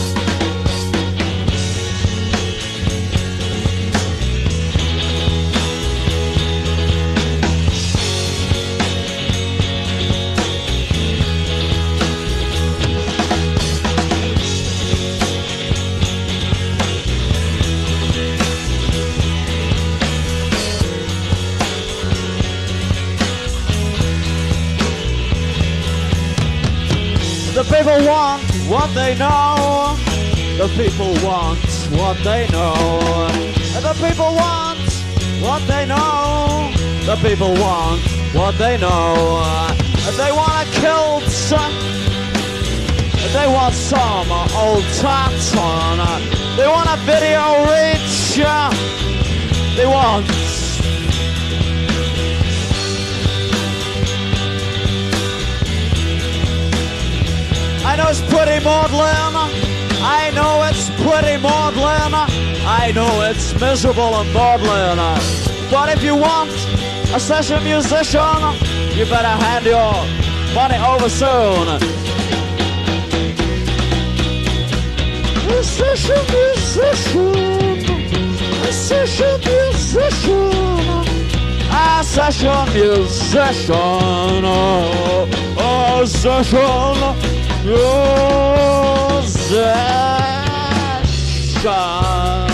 The people want what they know. The people want what they know. The people want what they know. The people want what they know. They want a kilt. They want some old tartan. They want a video reach. They want I know it's pretty maudlin. I know it's pretty maudlin. I know it's miserable and maudlin. But if you want a session musician, you better hand your money over soon. A session musician, a session musician, a session musician, oh, a session. Possession.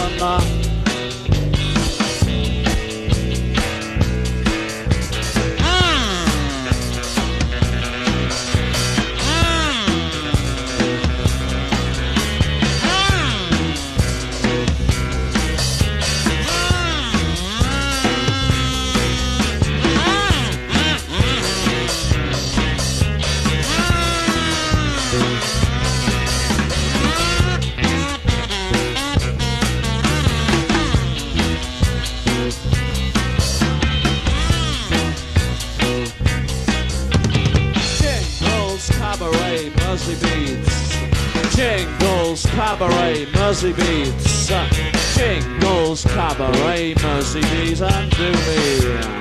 Mersey beats, Jingles, Cabaret, Mersey beats, Jingles, Cabaret, Mersey beats, and do me.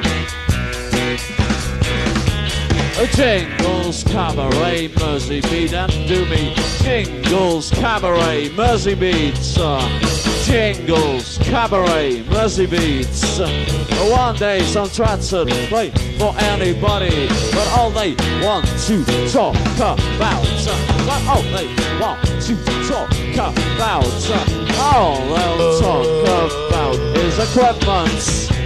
Jingles, Cabaret, Mersey beat, and do me. Jingles, Cabaret, Mersey beats, Jingles, Cabaret, Mersey beats. One day some trats would play for anybody, but all they want to talk about, but all they want to talk about, all they'll talk about is equipment.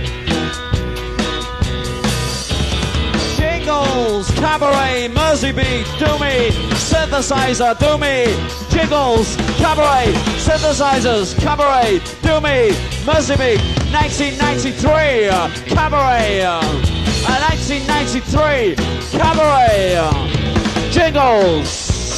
Jingles, Cabaret, Mersey beat, do me. Synthesizer, do me. Jingles, Cabaret, synthesizers, Cabaret, do me. Mersey beat, nineteen ninety-three, uh, Cabaret. Uh, nineteen ninety-three, Cabaret. Uh, jingles.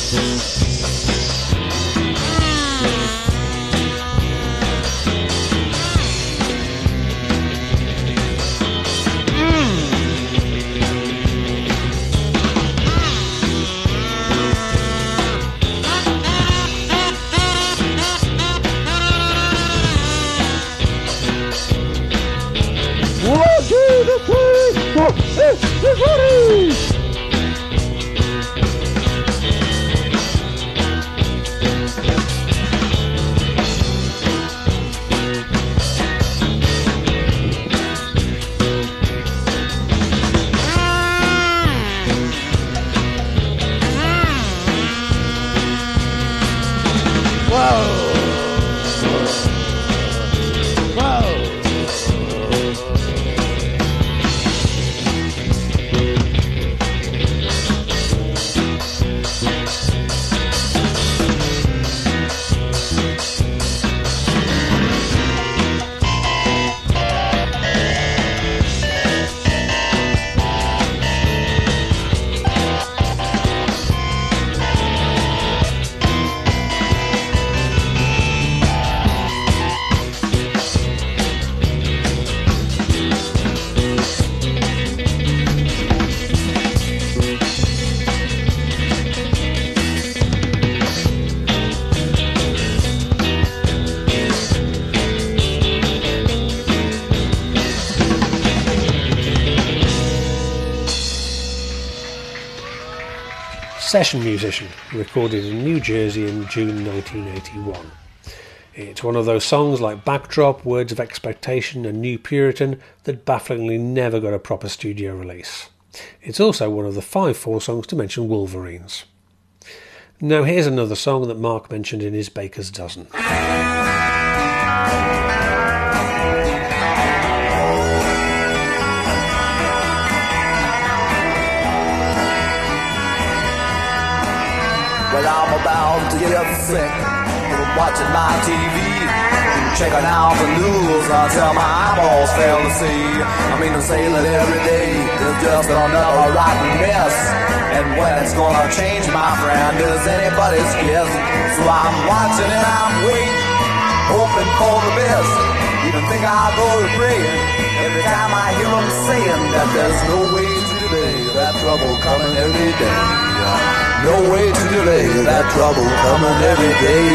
Session musician, recorded in New Jersey in June nineteen eighty-one. It's one of those songs like Backdrop, Words of Expectation and New Puritan that bafflingly never got a proper studio release. It's also one of the five four songs to mention Wolverines. Now here's another song that Mark mentioned in his Baker's Dozen. Well, I'm about to get sick from watching my T V, checking out the news until my eyeballs fail to see. I mean to say that every day is just another rotten mess, and when it's gonna change, my friend, is anybody's guess. So I'm watching and I'm waiting, hoping for the best. Even think I'll go to praying every time I hear them saying that there's no way to delay that trouble coming every day. No way to delay that trouble coming every day.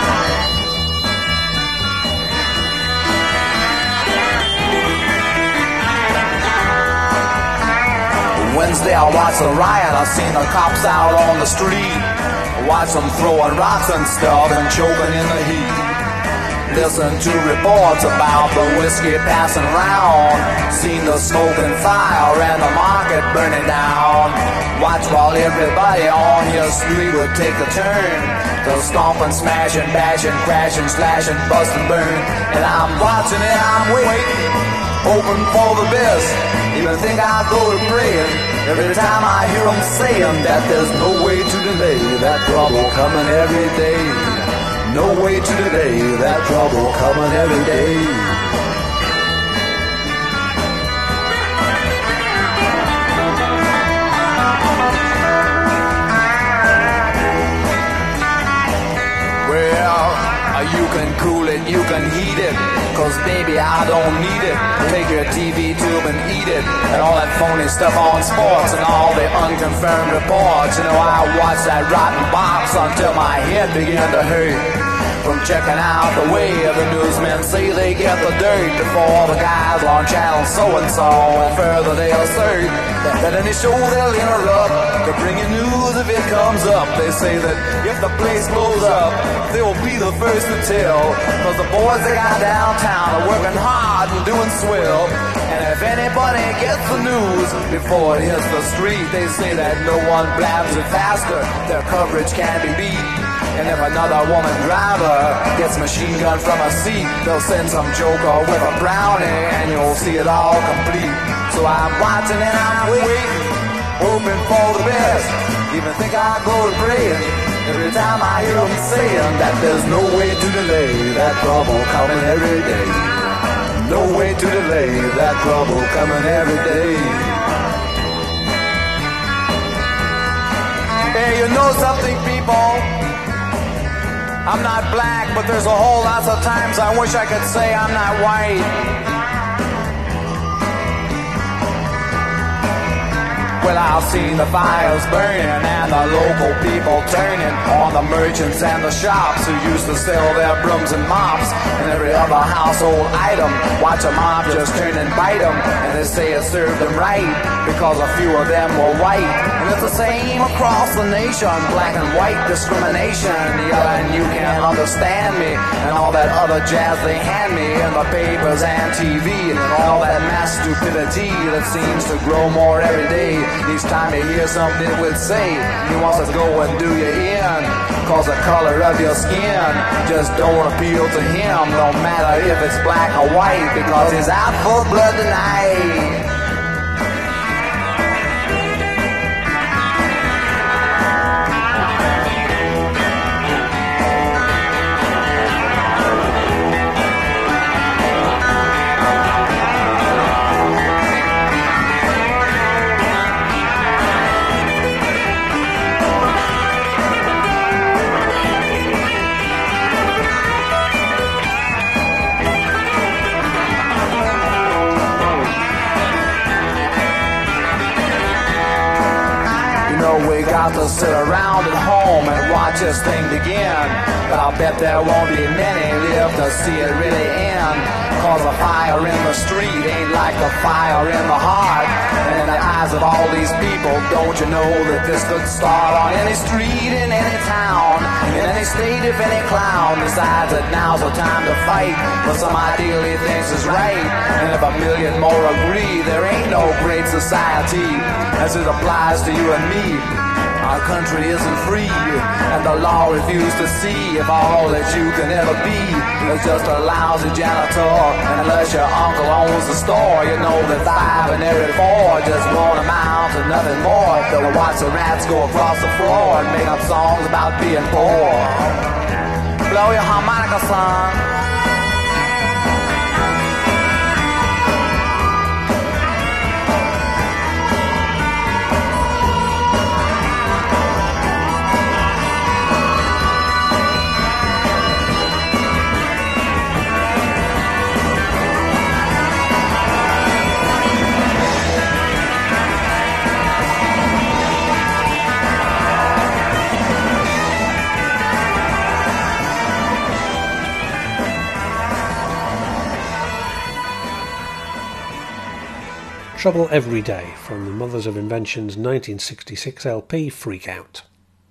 Wednesday I watched the riot, I seen the cops out on the street. Watch them throwing rocks and stuff and choking in the heat. Listen to reports about the whiskey passing round. Seen the smoke and fire and the market burning down. Watch while everybody on your street would take a turn. They'll stomp and smash and bash and crash and slash and bust and burn. And I'm watching and I'm waiting, hoping for the best. Even think I'll go to praying every time I hear them saying that there's no way to delay that trouble coming every day. No way to delay that trouble coming every day. Well, you can cool it, you can heat it, cause baby I don't need it. Take your T V tube and eat it, and all that phony stuff on sports and all the unconfirmed reports. You know, I watched that rotten box until my head began to hurt. From checking out the way the newsmen say they get the dirt before the guys on channel so-and-so, and further they assert that any show they'll interrupt to bring you news if it comes up. They say that if the place blows up, they'll be the first to tell, cause the boys they got downtown are working hard and doing swell. And if anybody gets the news before it hits the street, they say that no one blabs it faster, their coverage can't be beat. And if another woman driver gets machine gun from a seat, they'll send some joker with a brownie and you'll see it all complete. So I'm watching and I'm waiting, hoping for the best. Even think I'll go to praying every time I hear them saying that there's no way to delay that trouble coming every day. no way to delay that trouble coming every day. Hey, you know something, people? I'm not black, but there's a whole lot of times I wish I could say I'm not white. Well, I've seen the fires burning and the local people turning on the merchants and the shops who used to sell their brooms and mops and every other household item. Watch a mob just turn and bite them, and they say it served them right because a few of them were white. And it's the same across the nation, black and white discrimination. Yeah, and you can't understand me and all that other jazz they hand me in the papers and T V and all that mass stupidity that seems to grow more every day. Each time you hear something we'll say, he wants to go and do you in, cause the color of your skin just don't appeal to him, no matter if it's black or white, because he's out for blood tonight. We got to sit around at home and watch this thing begin, but I'll bet there won't be many live to see it really end, cause a fire in the street ain't like a fire in the heart. And in the eyes of all these people, don't you know that this could start on any street in any town, in any state if any clown decides that now's the time to fight for some ideal he thinks is right. And if a million more agree, there ain't no great society as it applies to you and me. Our country isn't free, and the law refused to see if all that you can ever be is just a lousy janitor. And unless your uncle owns the store, you know that five in every four just won't amount to nothing more. They'll watch the rats go across the floor and make up songs about being poor. Blow your harmonica, son. Trouble Every Day from the Mothers of Invention's nineteen sixty-six L P Freak Out.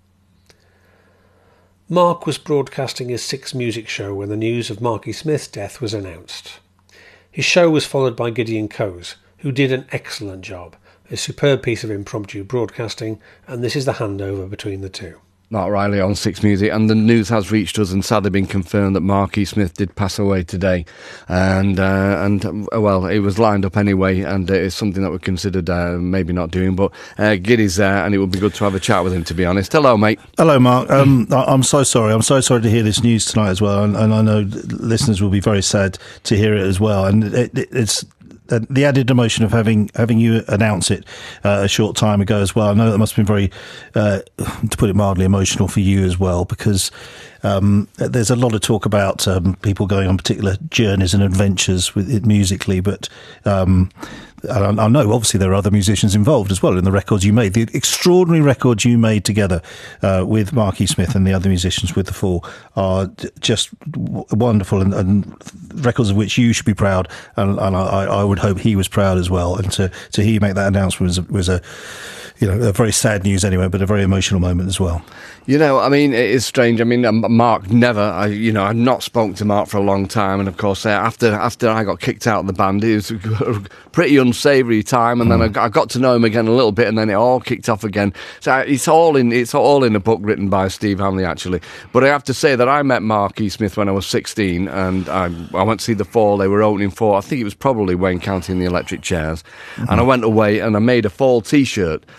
Mark was broadcasting his Six Music show when the news of Marky Smith's death was announced. His show was followed by Gideon Coase, who did an excellent job, a superb piece of impromptu broadcasting, and this is the handover between the two. Mark Riley on Six Music, and the news has reached us and sadly been confirmed that Marky Smith did pass away today, and uh, and uh, well, it was lined up anyway, and uh, it's something that we considered uh, maybe not doing, but uh, Giddy's there, and it would be good to have a chat with him, to be honest. Hello, mate. Hello, Mark. Um, I'm so sorry. I'm so sorry to hear this news tonight as well, and, and I know listeners will be very sad to hear it as well, and it, it, it's the added emotion of having having you announce it uh, a short time ago as well. I know that must have been very, uh, to put it mildly, emotional for you as well, because um, there's a lot of talk about um, people going on particular journeys and adventures with it musically, but um, I, I know obviously there are other musicians involved as well in the records you made. The extraordinary records you made together uh, with Marky Smith and the other musicians with The Fall are just w- wonderful, and, and records of which you should be proud, and, and I, I would hope he was proud as well. And to, to hear you make that announcement was, was a, you know, a very sad news anyway, but a very emotional moment as well. You know, I mean, it is strange. I mean, um, Mark never, I, you know, I've not spoken to Mark for a long time. And of course, uh, after after I got kicked out of the band, it was a pretty unsavoury time. And then mm. I, I got to know him again a little bit, and then it all kicked off again. So it's all in it's all in a book written by Steve Hanley, actually. But I have to say that I met Marky Smith when I was sixteen, and I, I went to see The Fall. They were opening for, I think it was probably Wayne County and the Electric Chairs. Mm-hmm. And I went away and I made a Fall T-shirt.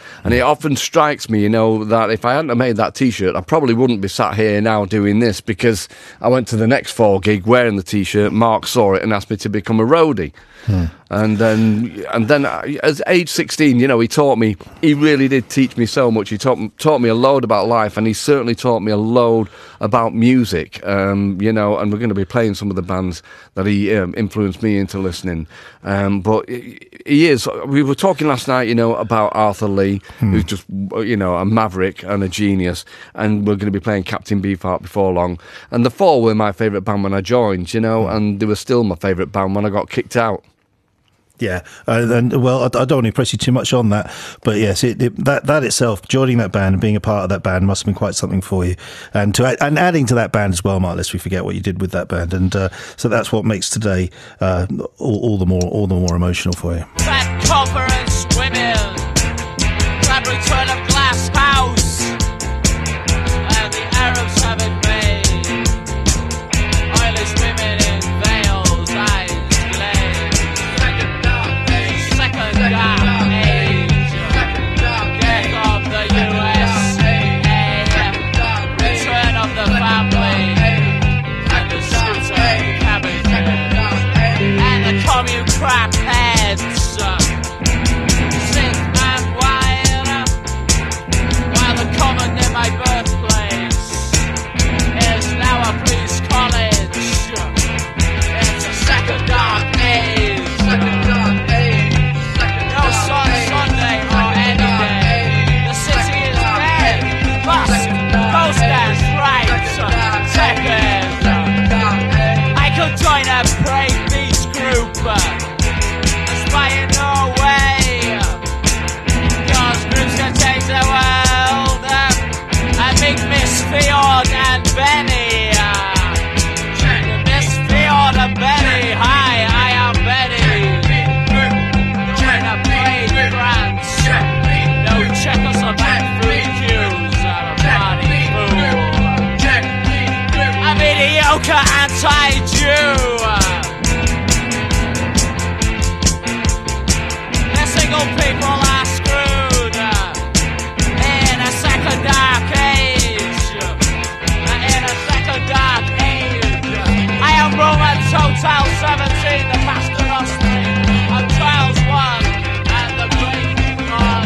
And it often strikes me, you know, that if I hadn't have made that T-shirt, I probably wouldn't be sat here now doing this, because I went to the next Fall gig wearing the T-shirt. Mark saw it and asked me to become a roadie. Hmm. And then, and then, at age sixteen, you know, he taught me. He really did teach me so much. He taught taught me a load about life, and he certainly taught me a load about music. Um, you know, and we're going to be playing some of the bands that he um, influenced me into listening. Um, but he is. We were talking last night, you know, about Arthur Lee, hmm. who's just, you know, a maverick and a genius. And we're going to be playing Captain Beefheart before long. And the Fall were my favourite band when I joined, you know, hmm. and they were still my favourite band when I got kicked out. Yeah, uh, and well, I, I don't want to press you too much on that, but yes, it, it, that that itself, joining that band and being a part of that band, must have been quite something for you. And to and adding to that band as well, Mark, lest we forget what you did with that band, and uh, so that's what makes today uh, all, all the more all the more emotional for you. Fat copper and swimming, grab return of glass house, and the Arabs have it made. Irish women in veils, eyes glazed. Second dark age, second dark age, death of the U S A, return of the family, and the scooter cabbage, and the commune crap heads. Sick and wild, while the common in my birthplace is now a police college. It's a second dark age. Second dark age. No sun Sunday or any day. The city is dead. Bust, posters, right. Second. I could join a brave beach group. Aspire no way. Cause groups can change the world. I make Miss Fjord and Benny. Miss Fjord and Benny. Hi, I am Benny. Join a brave France. No Czechoslovak fruit cues. I'm a bloody fool. I'm mediocre anti-Jew. The single people are screwed in a second dark age. In a second dark age. I am Roman Total seventeen, the Master Nostri, and Trials one, and the Great God.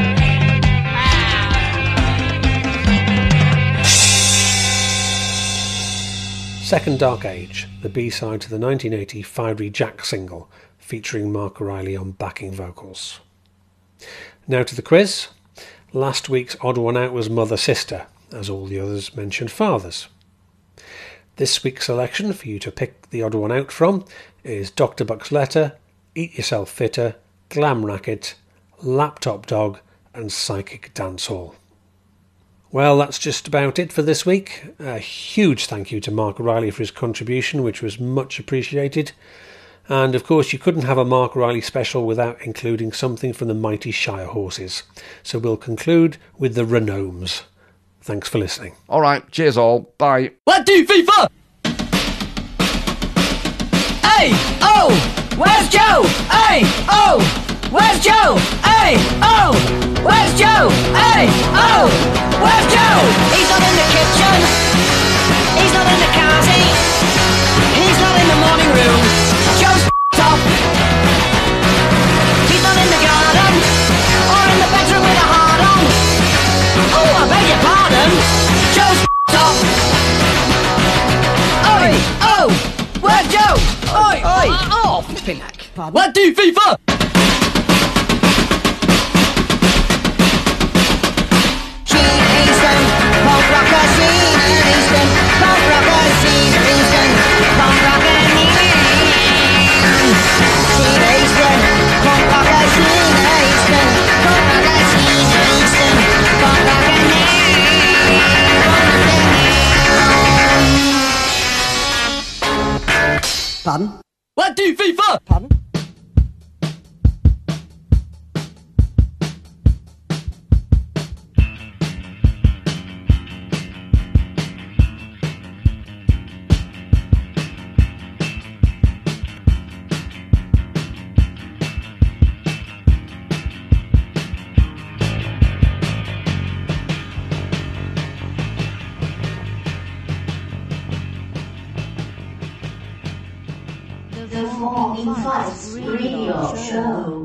Second Dark Age, the B-side to the nineteen eighty Fiery Jack single, featuring Mark O'Reilly on backing vocals. Now to the quiz. Last week's odd one out was Mother Sister, as all the others mentioned fathers. This week's selection for you to pick the odd one out from is Doctor Buck's Letter, Eat Yourself Fitter, Glam Racket, Laptop Dog and Psychic Dancehall. Well, that's just about it for this week. A huge thank you to Mark O'Reilly for his contribution, which was much appreciated. And of course, you couldn't have a Mark O'Reilly special without including something from the mighty Shire Horses. So we'll conclude with the Renomes. Thanks for listening. All right, cheers all. Bye. One, two, three, four! Hey, oh, where's Joe? Hey, oh, where's Joe? Hey, oh, where's Joe? Hey, oh, where's Joe? He's not in the kitchen. He's not in the car seat. He's not in the morning room. Joe's off. He's not in the garden or in the bedroom with a heart on. Oh, I beg your pardon. Joe's off. Oi, oh, where's Joe? Oi, oi, oh, flipping heck. One, two, three, four. Punk rocker scene in Easton, punk rocker scene in Easton, punk rocker scene in Easton, punk rocker scene in Easton, punk rocker scene in Easton, punk rocker scene. Pardon? One, two, three, four. Pardon? Radio Show.